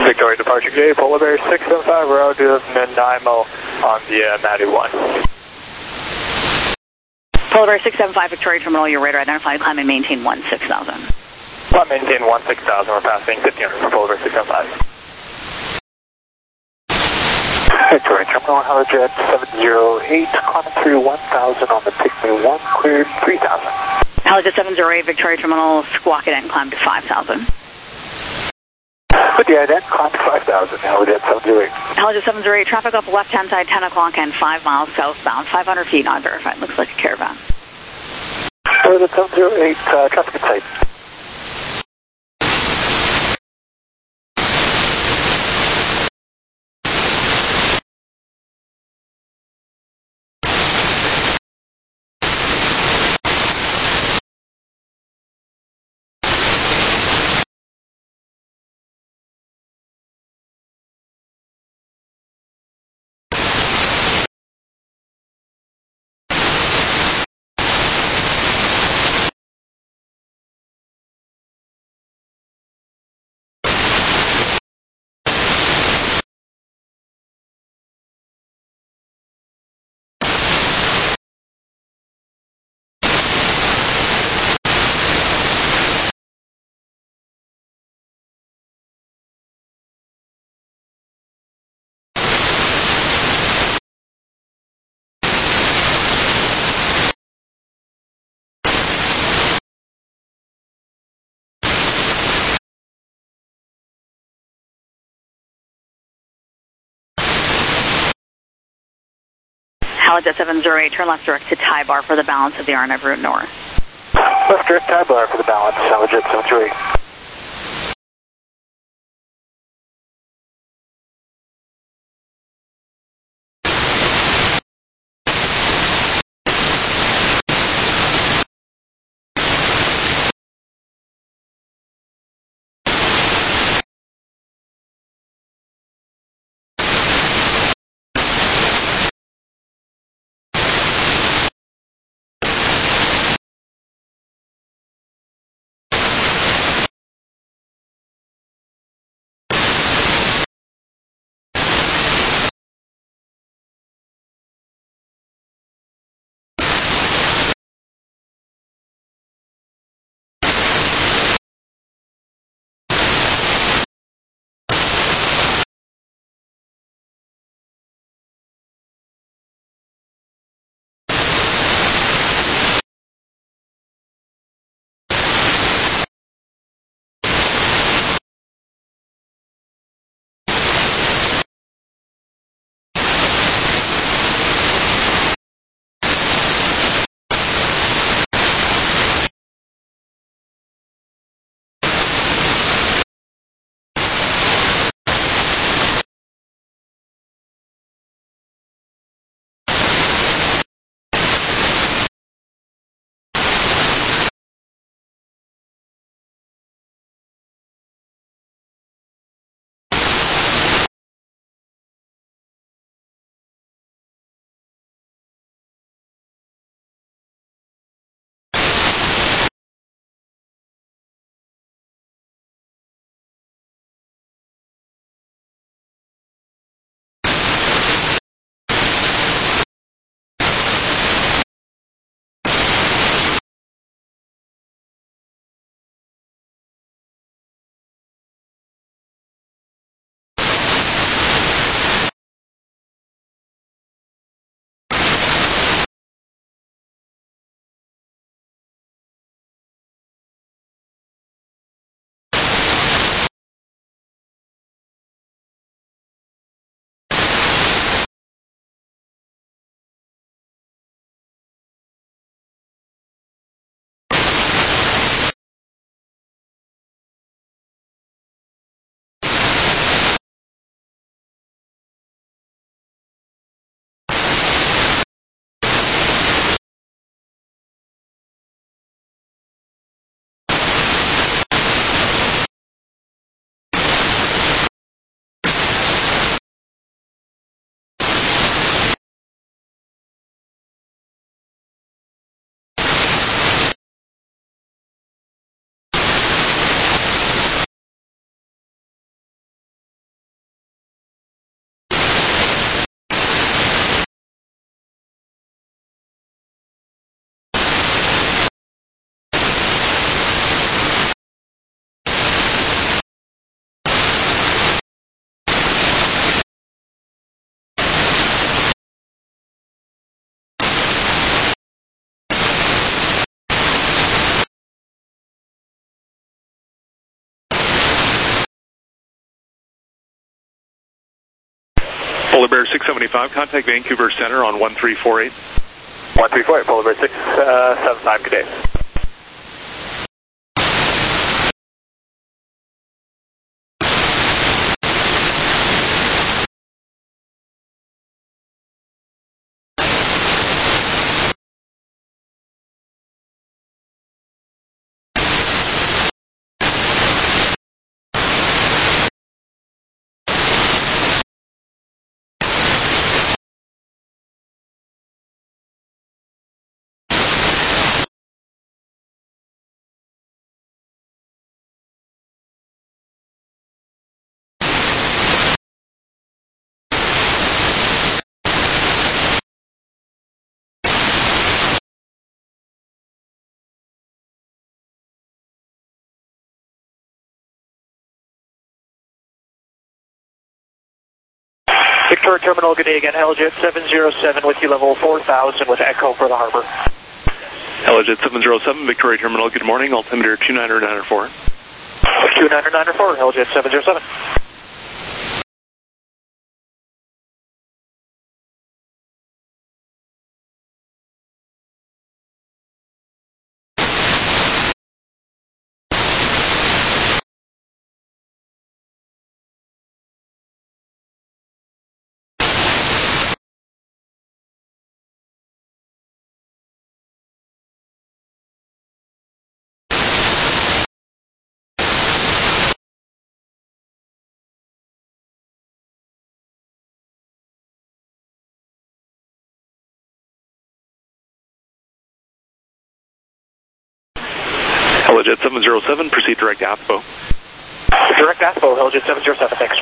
Victoria departure gate, Polar Bear six seven five, route to Nanaimo on the uh, Matty one. Polar Bear six seven five, Victoria Terminal, your radar identified, climb and maintain one six thousand. Climb maintain one six thousand, we're passing fifteen hundred for Polar Bear six seven five. Victoria Terminal, Helijet seven zero eight, climbing through one thousand on the Pygmy one, cleared three thousand. Helijet seven zero eight, Victoria Terminal, squawk it and climb to five thousand. But yeah, then climb to five thousand, Helijet seven zero eight. Helijet seven zero eight, traffic up left-hand side, ten o'clock and five miles southbound, five hundred feet not verified, looks like a caravan. Helijet seven zero eight, uh, traffic in sight. Helijet seven zero eight, turn left direct to Thai Bar for the balance of the R N F route north. Left direct Thai Bar for the balance, Helijet seven zero eight. Polar Bear six seventy-five, contact Vancouver Center on one three four eight. one three four eight, Polar Bear six seventy-five, good day. Victoria Terminal, good day again. Helijet seven zero seven with you, level four thousand with Echo for the harbor. Helijet seven zero seven, Victoria Terminal, good morning. Altimeter two nine nine four. two nine nine four, Helijet seven zero seven. Helijet seven zero seven, proceed direct athpo. Direct athpo, Helijet seven zero seven, thanks.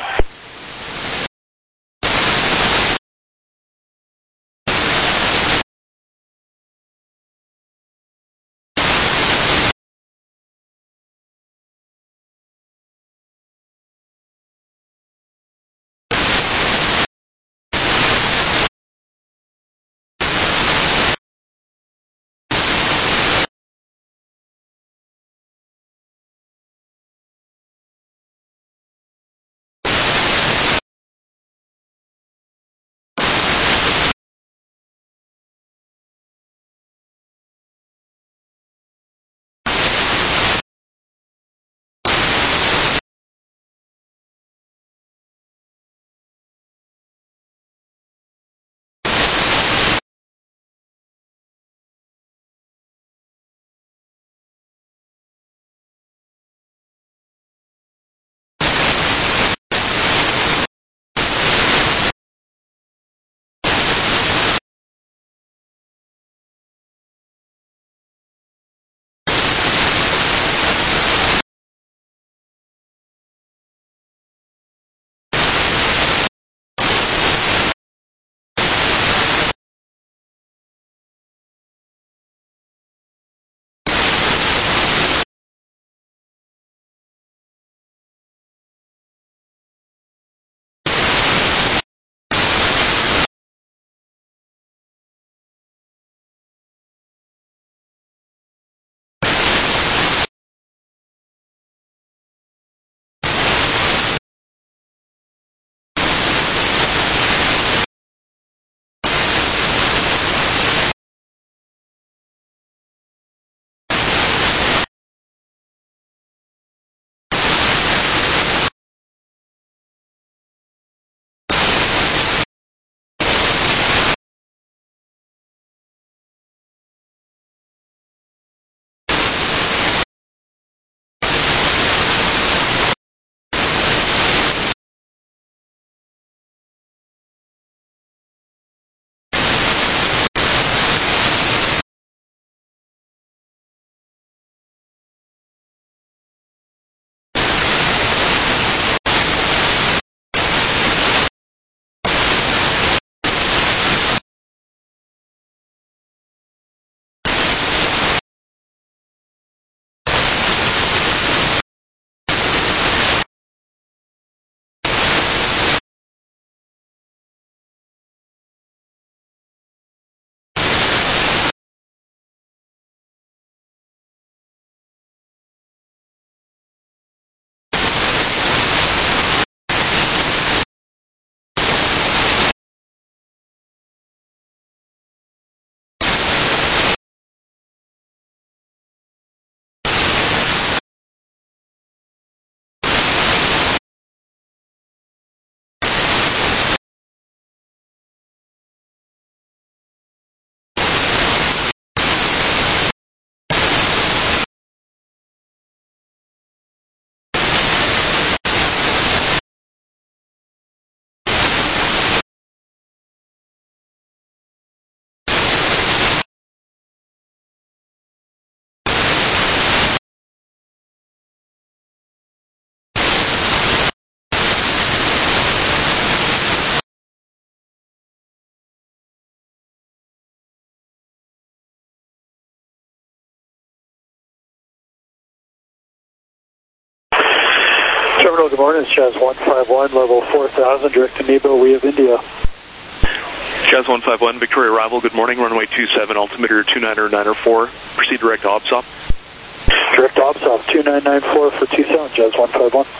Terminal, good morning. It's Jazz one five one, level four thousand, direct to Nebo, we have India. Jazz one five one, Victoria arrival, good morning, runway two seven, altimeter two nine nine four, proceed direct to OBSOP. Direct to OBSOP, two nine nine four for two seven, Jazz one five one.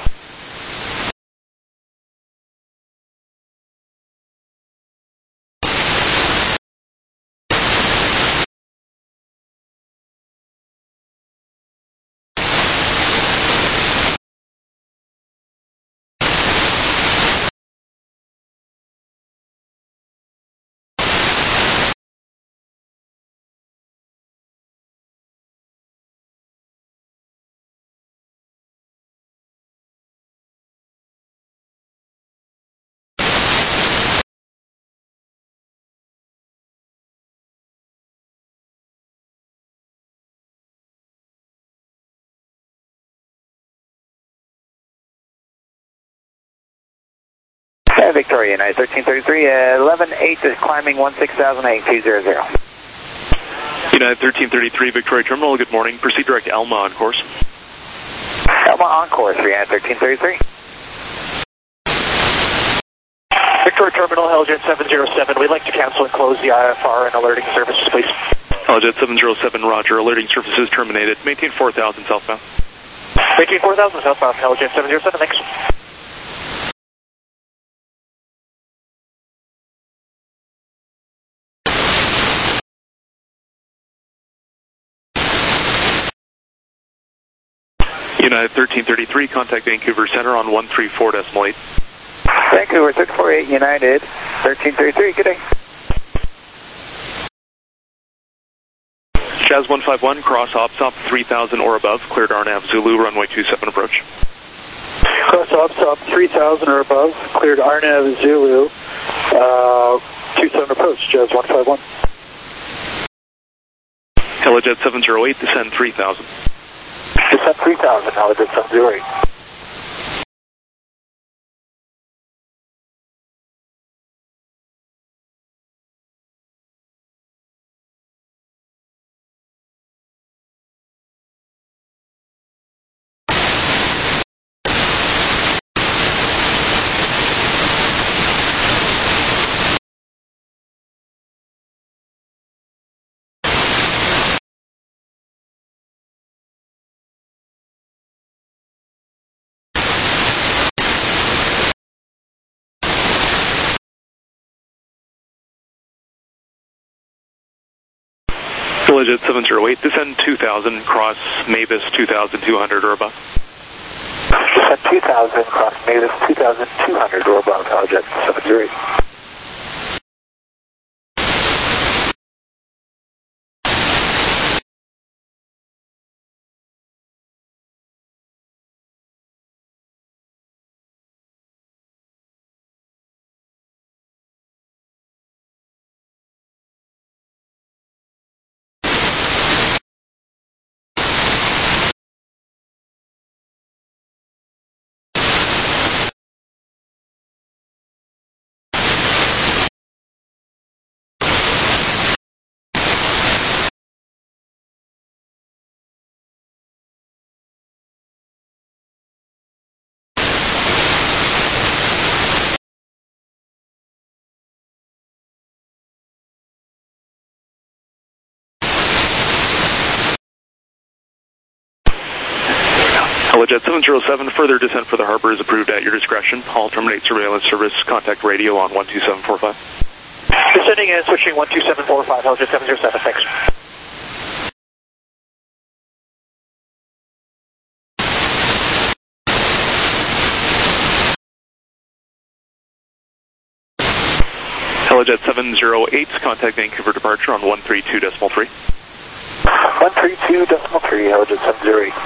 Uh, Victoria, United thirteen thirty-three, uh, eleven eight is climbing one six thousand eight two zero zero. United thirteen thirty-three, Victoria Terminal, good morning, proceed direct to Elma on course. Elma on course, United thirteen thirty-three. Victoria Terminal, Helijet seven zero seven, we'd like to cancel and close the I F R and alerting services, please. Helijet seven zero seven, roger, alerting services terminated, maintain four thousand southbound. Maintain four thousand southbound, Helijet seven zero seven, thanks. United thirteen thirty-three, contact Vancouver Center on one three four decimal eight. Vancouver six four eight, United thirteen thirty-three, good day. Jazz one five one, cross OBSOP three thousand or above, cleared R N A V Zulu, runway two seven approach. Cross OBSOP three thousand or above, cleared R N A V Zulu, uh, two seven approach, Jazz one five one. Helijet seven zero eight, descend three thousand. Descend three thousand, Helijet seven zero eight. Helijet seven zero eight, descend two thousand, cross Mavis two thousand two hundred or above. Descend two thousand, cross Mavis two thousand two hundred or above, Helijet seven zero eight. Helijet seven zero seven, further descent for the harbor is approved at your discretion. I'll terminate surveillance service, contact radio on one two seven four five. Descending and switching one two seven four five, Helijet seven zero seven, thanks. Helijet seven zero eight, contact Vancouver departure on one three two decimal three. one three two decimal three, Helijet seven zero eight.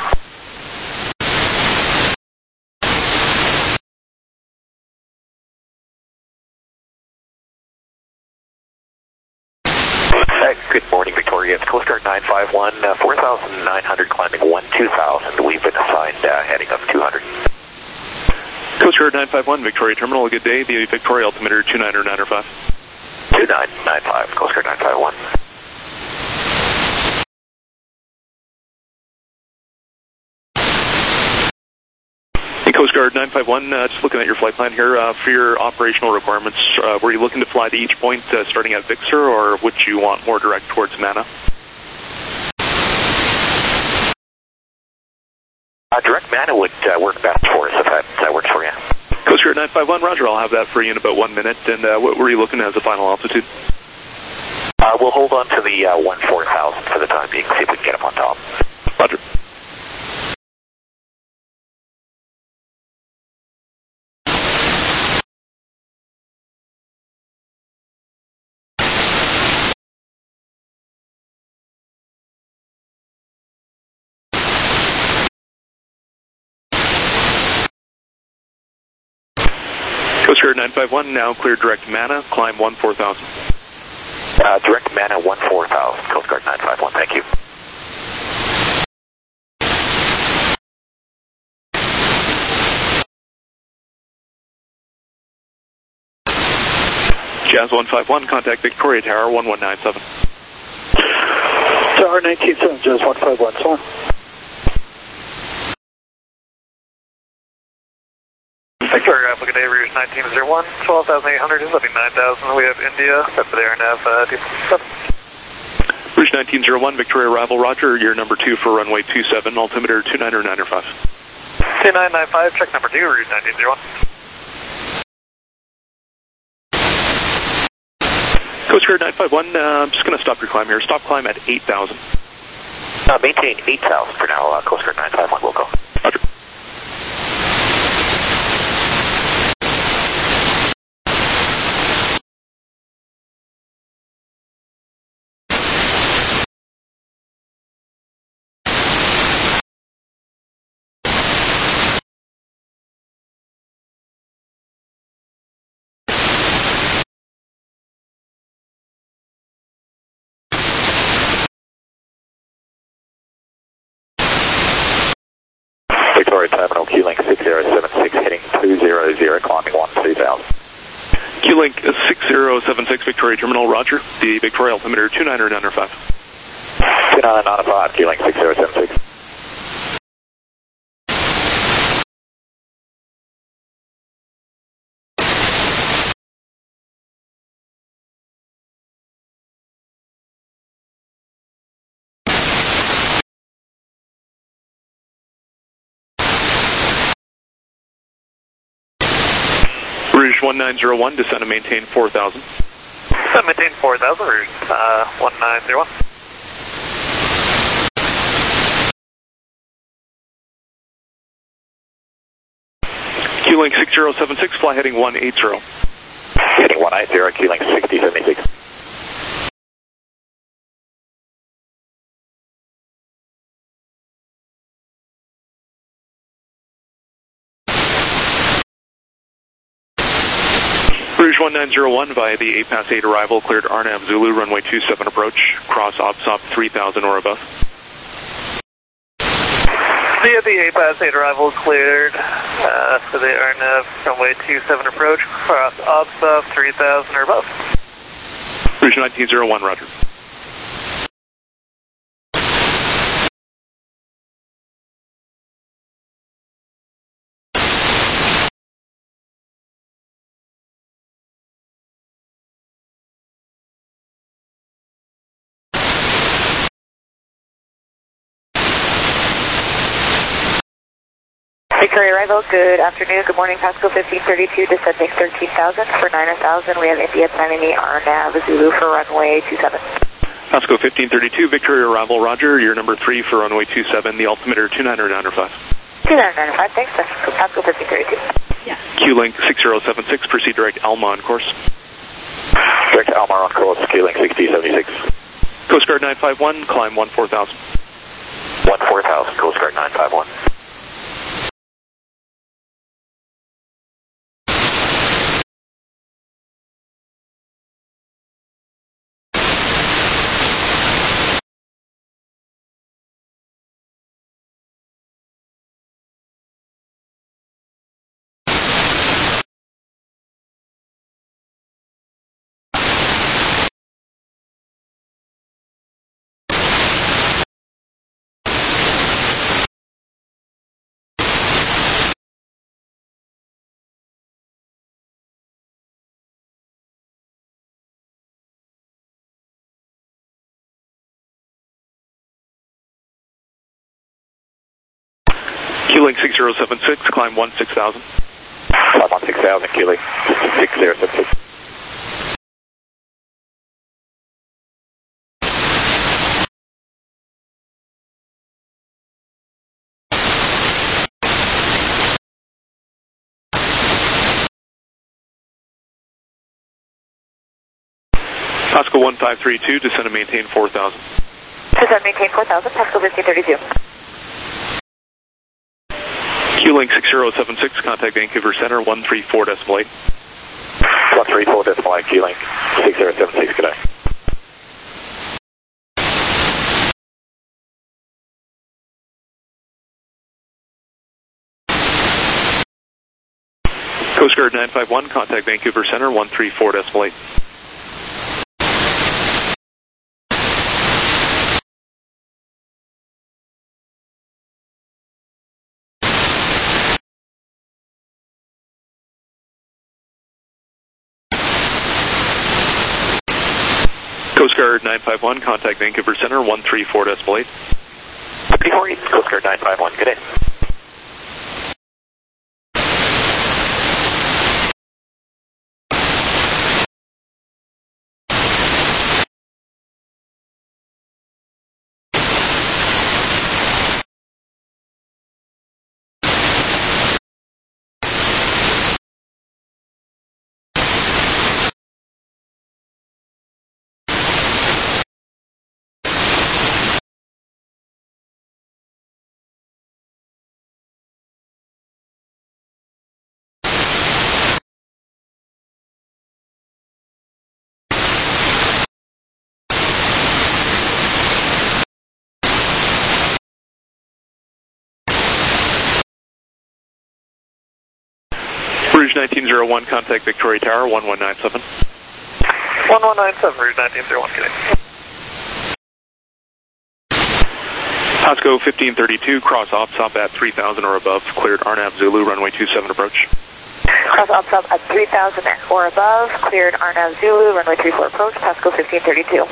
Good morning, Victoria. It's Coast Guard nine five one, uh, four thousand nine hundred climbing one two thousand. We've been assigned uh, heading of two hundred. Coast Guard nine five one, Victoria Terminal, good day. The Victoria altimeter two nine nine five. two nine nine five, Coast Guard nine five one. Coast Guard Guard nine five one, uh, just looking at your flight plan here. Uh, for your operational requirements, uh, were you looking to fly to each point uh, starting at Vixer, or would you want more direct towards Mana? Uh, direct Mana would uh, work best for us if that, that works for you. Coast Guard nine five one, roger, I'll have that for you in about one minute. And uh, what were you looking at as a final altitude? Uh, we'll hold on to the uh, one four thousand for the time being, see if we can get them on top. Roger. Coast Guard nine five one, now clear direct Mana, climb one four thousand. Uh, direct Mana one four thousand, Coast Guard nine five one, thank you. Jazz one five one, contact Victoria Tower one one nine seven. Tower nineteen seven, Jazz one five one, so on. Victoria, Apple, good day, Rouge nineteen oh one, twelve thousand eight hundred, living nine thousand, we have India, that's the air nav, uh, two seven. Rouge nineteen oh one, Victoria arrival, roger, you're number two for runway two seven, altimeter two nine nine five. two nine nine five, check number two, Rouge nineteen oh one. Coast Guard nine five one, uh, I'm just going to stop your climb here, stop climb at eight thousand. Uh, maintain eight thousand for now, uh, Coast Guard nine five one, we'll go. Roger. Victoria Terminal, Q-Link six zero seven six, heading two zero zero, climbing one two thousand. Q-Link six zero seven six, Victoria Terminal, roger, the Victoria altimeter two nine nine five. two nine nine five, Q-Link six zero seven six. Rouge one nine oh one, descend and maintain four thousand. Descend maintain four thousand, Rouge, uh, one nine oh one. Q-Link six zero seven six, fly heading one eighty. Heading one eighty, Q-Link sixty seventy-six. Rouge one nine oh one via the eight past eight arrival, cleared R NAV Zulu, runway two seven approach, cross O P S O P three thousand or above. Via the eight past eight arrival cleared, uh, for the R NAV runway two seven approach, cross O P S O P three thousand or above. Rouge nineteen oh one, roger. Victoria arrival, good afternoon, good morning, Pasco fifteen thirty-two, descending thirteen thousand, for nine thousand, we have India planning the R NAV Zulu for runway two seven. Pasco fifteen thirty-two, Victoria arrival, roger, you're number three for runway two seven, the altimeter two nine nine five. two nine nine five, thanks, Pasco, Pasco fifteen thirty-two. Yeah. Q-Link six zero seven six, proceed direct Alma on course. Direct Alma on course, Q-Link sixty seventy-six. Coast Guard nine five one, climb one four thousand. one four thousand, Coast Guard nine five one. Q-Link six zero seven six, climb one six thousand. Climb one six thousand, Q-Link six zero seven six. Pasco one five three two, descend and maintain four thousand. Descend and maintain four thousand, Pasco fifteen thirty-two. Q-Link six zero seven six, contact Vancouver Center, one three four decimal eight. one three four decimal eight, Q-Link six zero seven six, good day. Coast Guard nine five one, contact Vancouver Center, one three four decimal eight. Coast Guard nine five one, contact Vancouver Center, one three four decimal eight. Before you, Coast Guard nine five one, good day. Rouge nineteen oh one, contact Victoria Tower, one one nine seven. one one nine seven, Rouge nineteen oh one, good day. Pasco fifteen thirty-two, cross op, stop at three thousand or above, cleared R N A V Zulu, runway two seven approach. Cross op sub at three thousand or above, cleared R N A V Zulu, runway three four approach, Pasco fifteen thirty-two.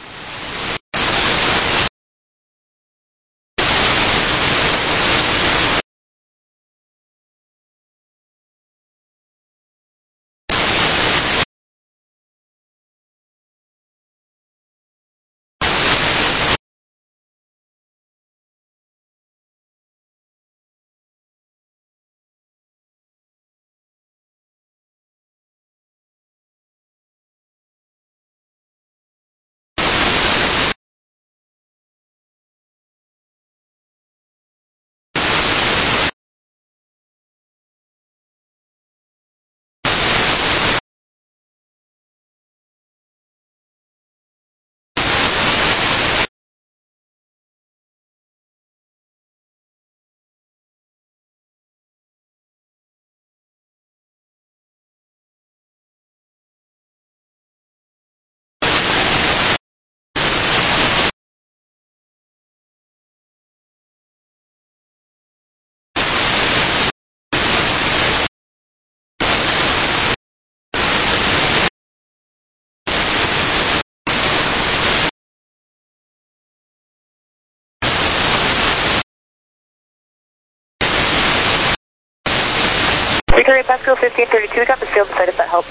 Victoria Pasco fifteen thirty-two, got the field side if that helps.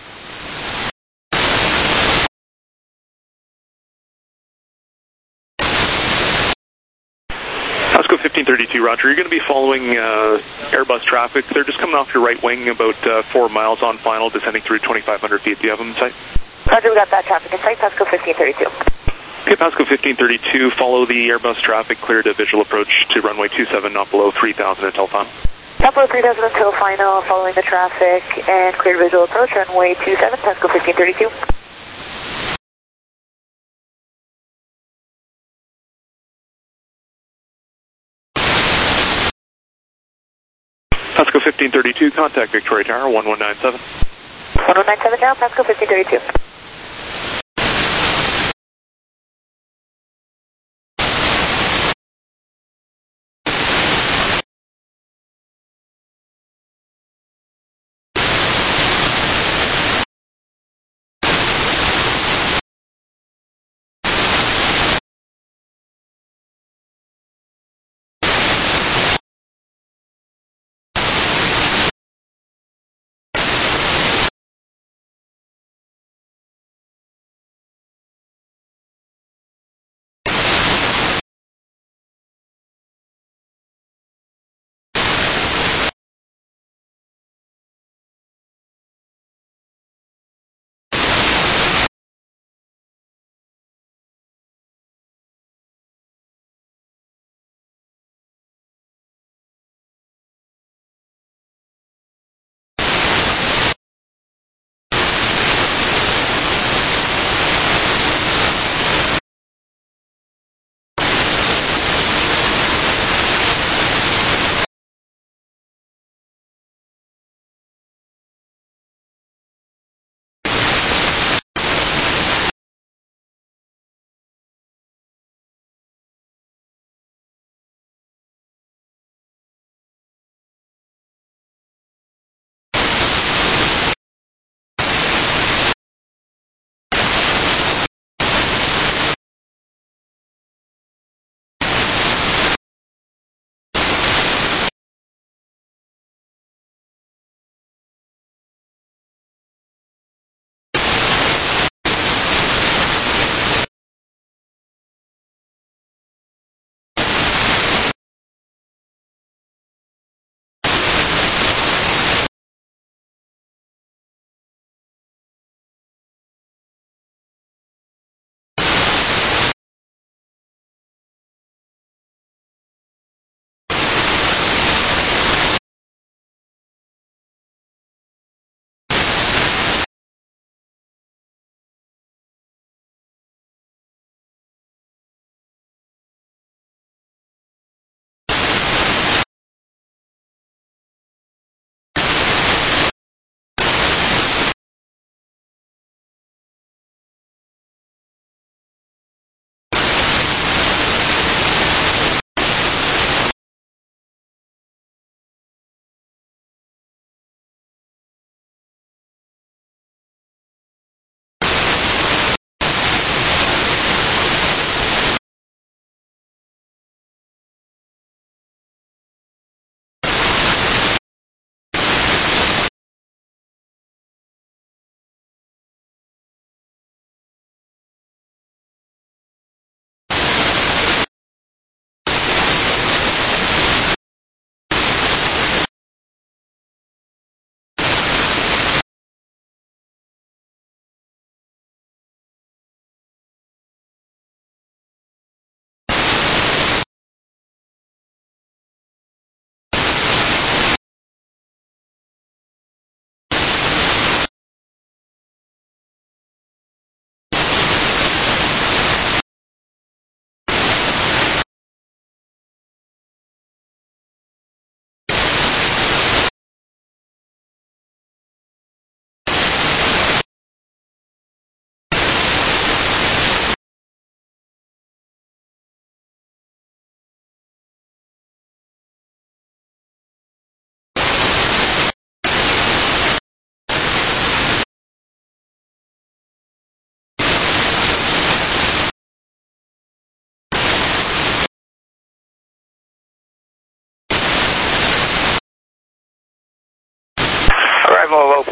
Pasco fifteen thirty-two, Roger. You're going to be following uh, Airbus traffic. They're just coming off your right wing about uh, four miles on final, descending through twenty-five hundred feet. Do you have them in sight? Roger, we got that traffic in sight, Pasco fifteen thirty-two. Okay, Pasco fifteen thirty-two, follow the Airbus traffic, clear to visual approach to runway two seven, not below three thousand until final. Not below three thousand until final, following the traffic, and clear visual approach, runway two seven, Pasco fifteen thirty-two. Pasco fifteen thirty-two, contact Victoria Tower, one one nine seven. one one nine seven now, Pasco fifteen thirty-two.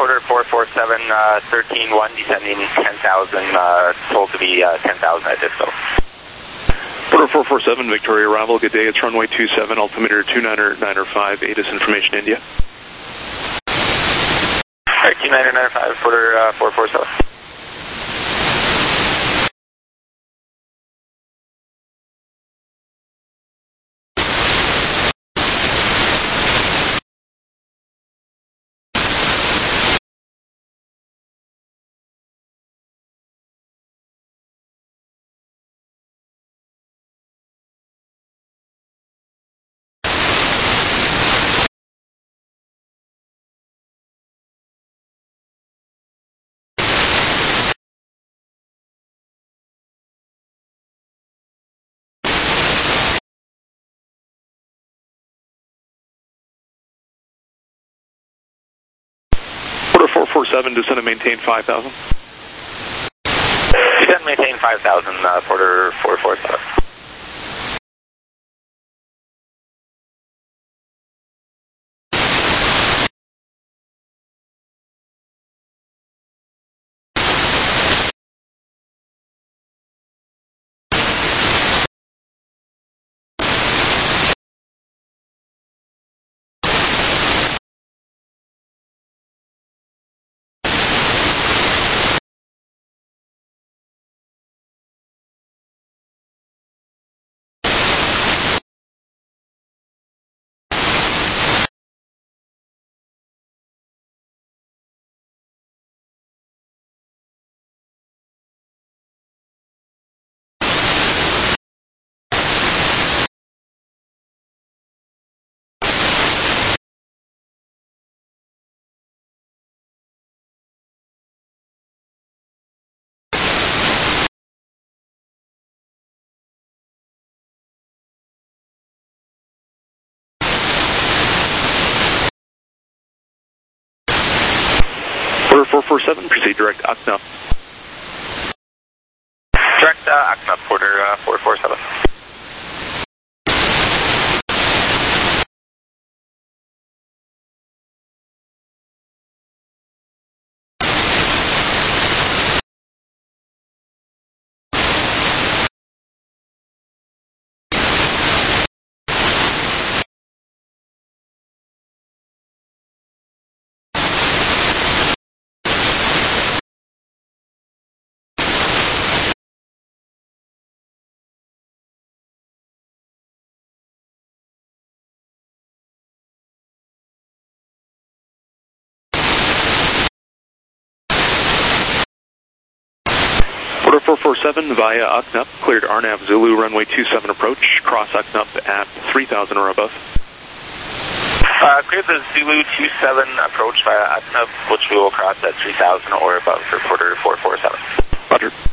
Porter four four seven, uh, thirteen one, descending ten thousand, uh, told to be uh, ten thousand at Disco. Porter four four seven, Victoria arrival, good day, it's runway two seven, altimeter two niner niner five, A T I S information India. Alright, two niner niner five, Porter uh, four four seven. four four seven, descend and maintain five thousand. Descend and maintain five thousand, uh, Porter four four seven. Porter four four seven, proceed direct Aknap. Direct uh, Aknap, Porter uh, four four seven. Porter four four seven via Aknap, cleared R N A V Zulu, runway two seven approach, cross Aknap at three thousand or above. Uh, cleared the Zulu two seven approach via Aknap, which we will cross at three thousand or above for Porter four four seven. Roger.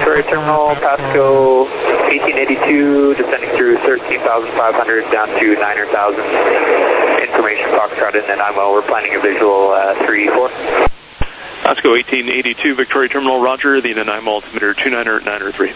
Victoria Terminal, Pasco eighteen eighty-two, descending through thirteen thousand five hundred down to nine thousand. Information Foxtrot in Nanaimo. We're planning a visual uh, three four. Pasco eighteen eighty-two, Victoria Terminal, roger, the Nanaimo altimeter two nine nine three.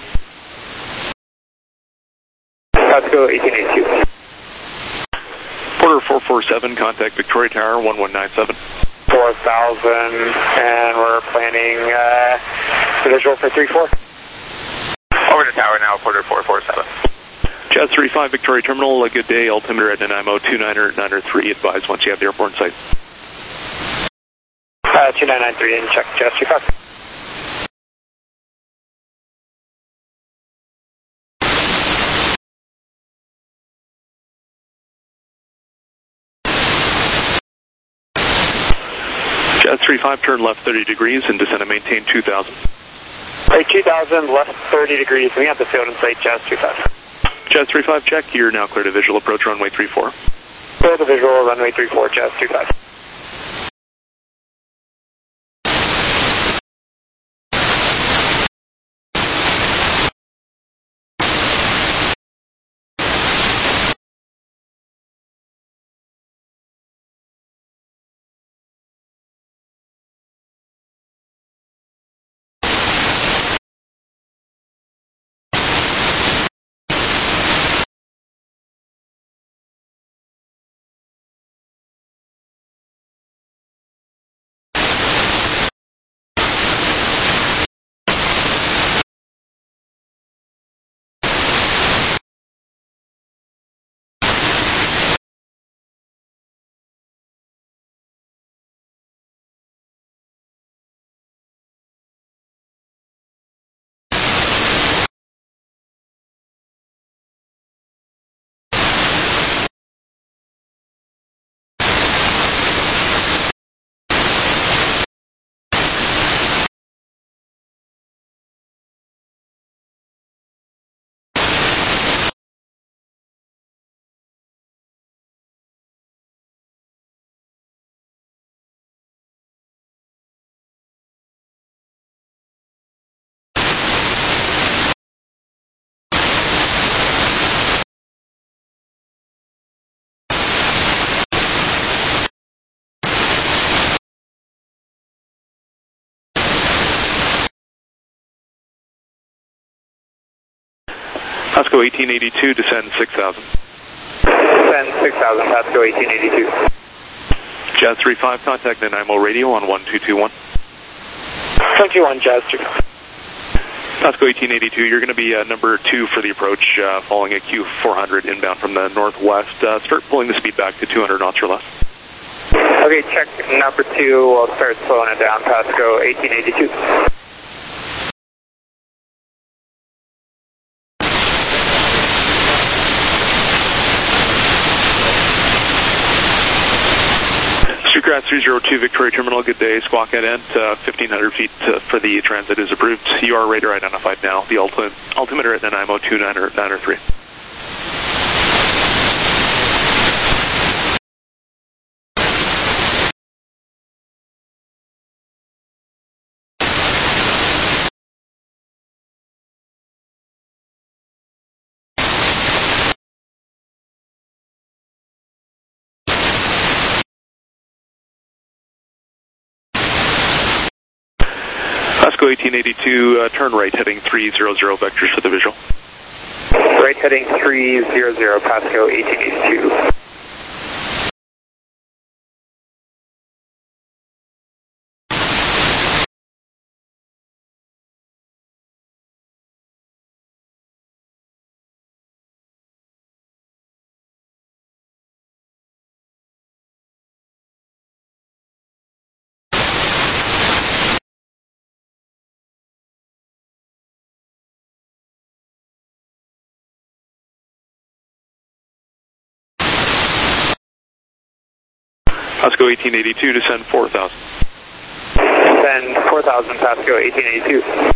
Pasco eighteen eighty-two. Porter four four seven, contact Victoria Tower one one nine seven. four thousand, and we're planning uh, visual for three four. Over to tower now, Porter four four seven. Jazz three five, Victoria Terminal, a good day, altimeter at Nanaimo two nine nine three, advise once you have the airport in sight. Uh, two nine nine three, and check Jazz three five. Jazz three five, turn left thirty degrees and descend and maintain two thousand. Right, two thousand, left thirty degrees. We have the field in sight, Jazz three five. Jazz three five, check. You're now clear to visual approach runway three four. Clear to visual runway three four, Jazz three five. Pasco eighteen eighty-two, descend six thousand. Descend six thousand, Pasco eighteen eighty-two. Jazz three five, contact Nanaimo radio on one two two one. one two one, Jazz two five. Pasco eighteen eighty-two, you're going to be uh, number two for the approach, uh, following a Q four hundred inbound from the northwest. Uh, start pulling the speed back to two hundred knots or less. Okay, check number two. We'll start slowing it down, Pasco eighteen eighty-two. three zero two Victoria Terminal, good day, squawk at end, uh, fifteen hundred feet uh, for the transit is approved. You are radar identified now, the ulti altimeter at Nanaimo two nine nine three. Pasco eighteen eighty-two, uh, turn right heading three zero zero vectors for the visual. Right heading three zero zero, Pasco eighteen eighty-two. Pasco eighteen eighty-two, descend four thousand. Descend four thousand, Pasco eighteen eighty-two.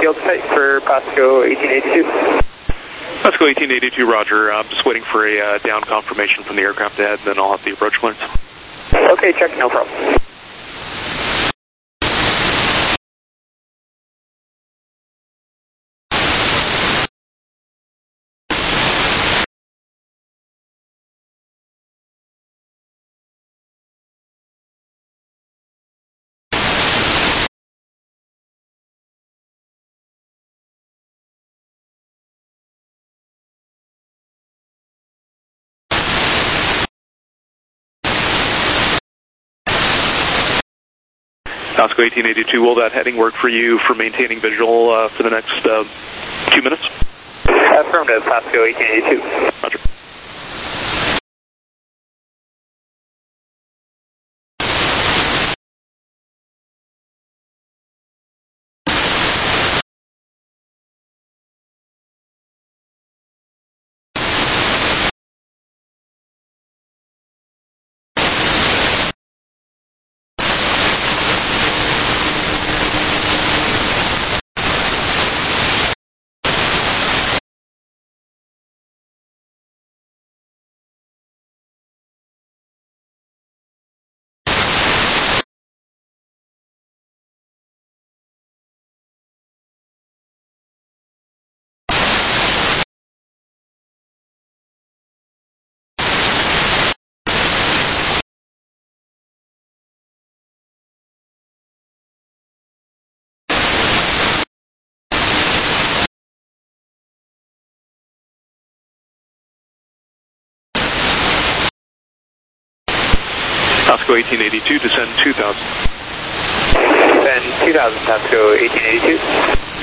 field sight for Pasco eighteen eighty-two. Pasco eighteen eighty-two, roger. I'm just waiting for a uh, down confirmation from the aircraft ahead, and then I'll have the approach clearance. Okay, check, no problem. Pasco eighteen eighty-two, will that heading work for you for maintaining visual uh, for the next uh, two minutes? Affirmative, Pasco eighteen eighty-two. Roger. Pasco eighteen eighty-two, descend two thousand. Descend two thousand, Pasco eighteen eighty-two.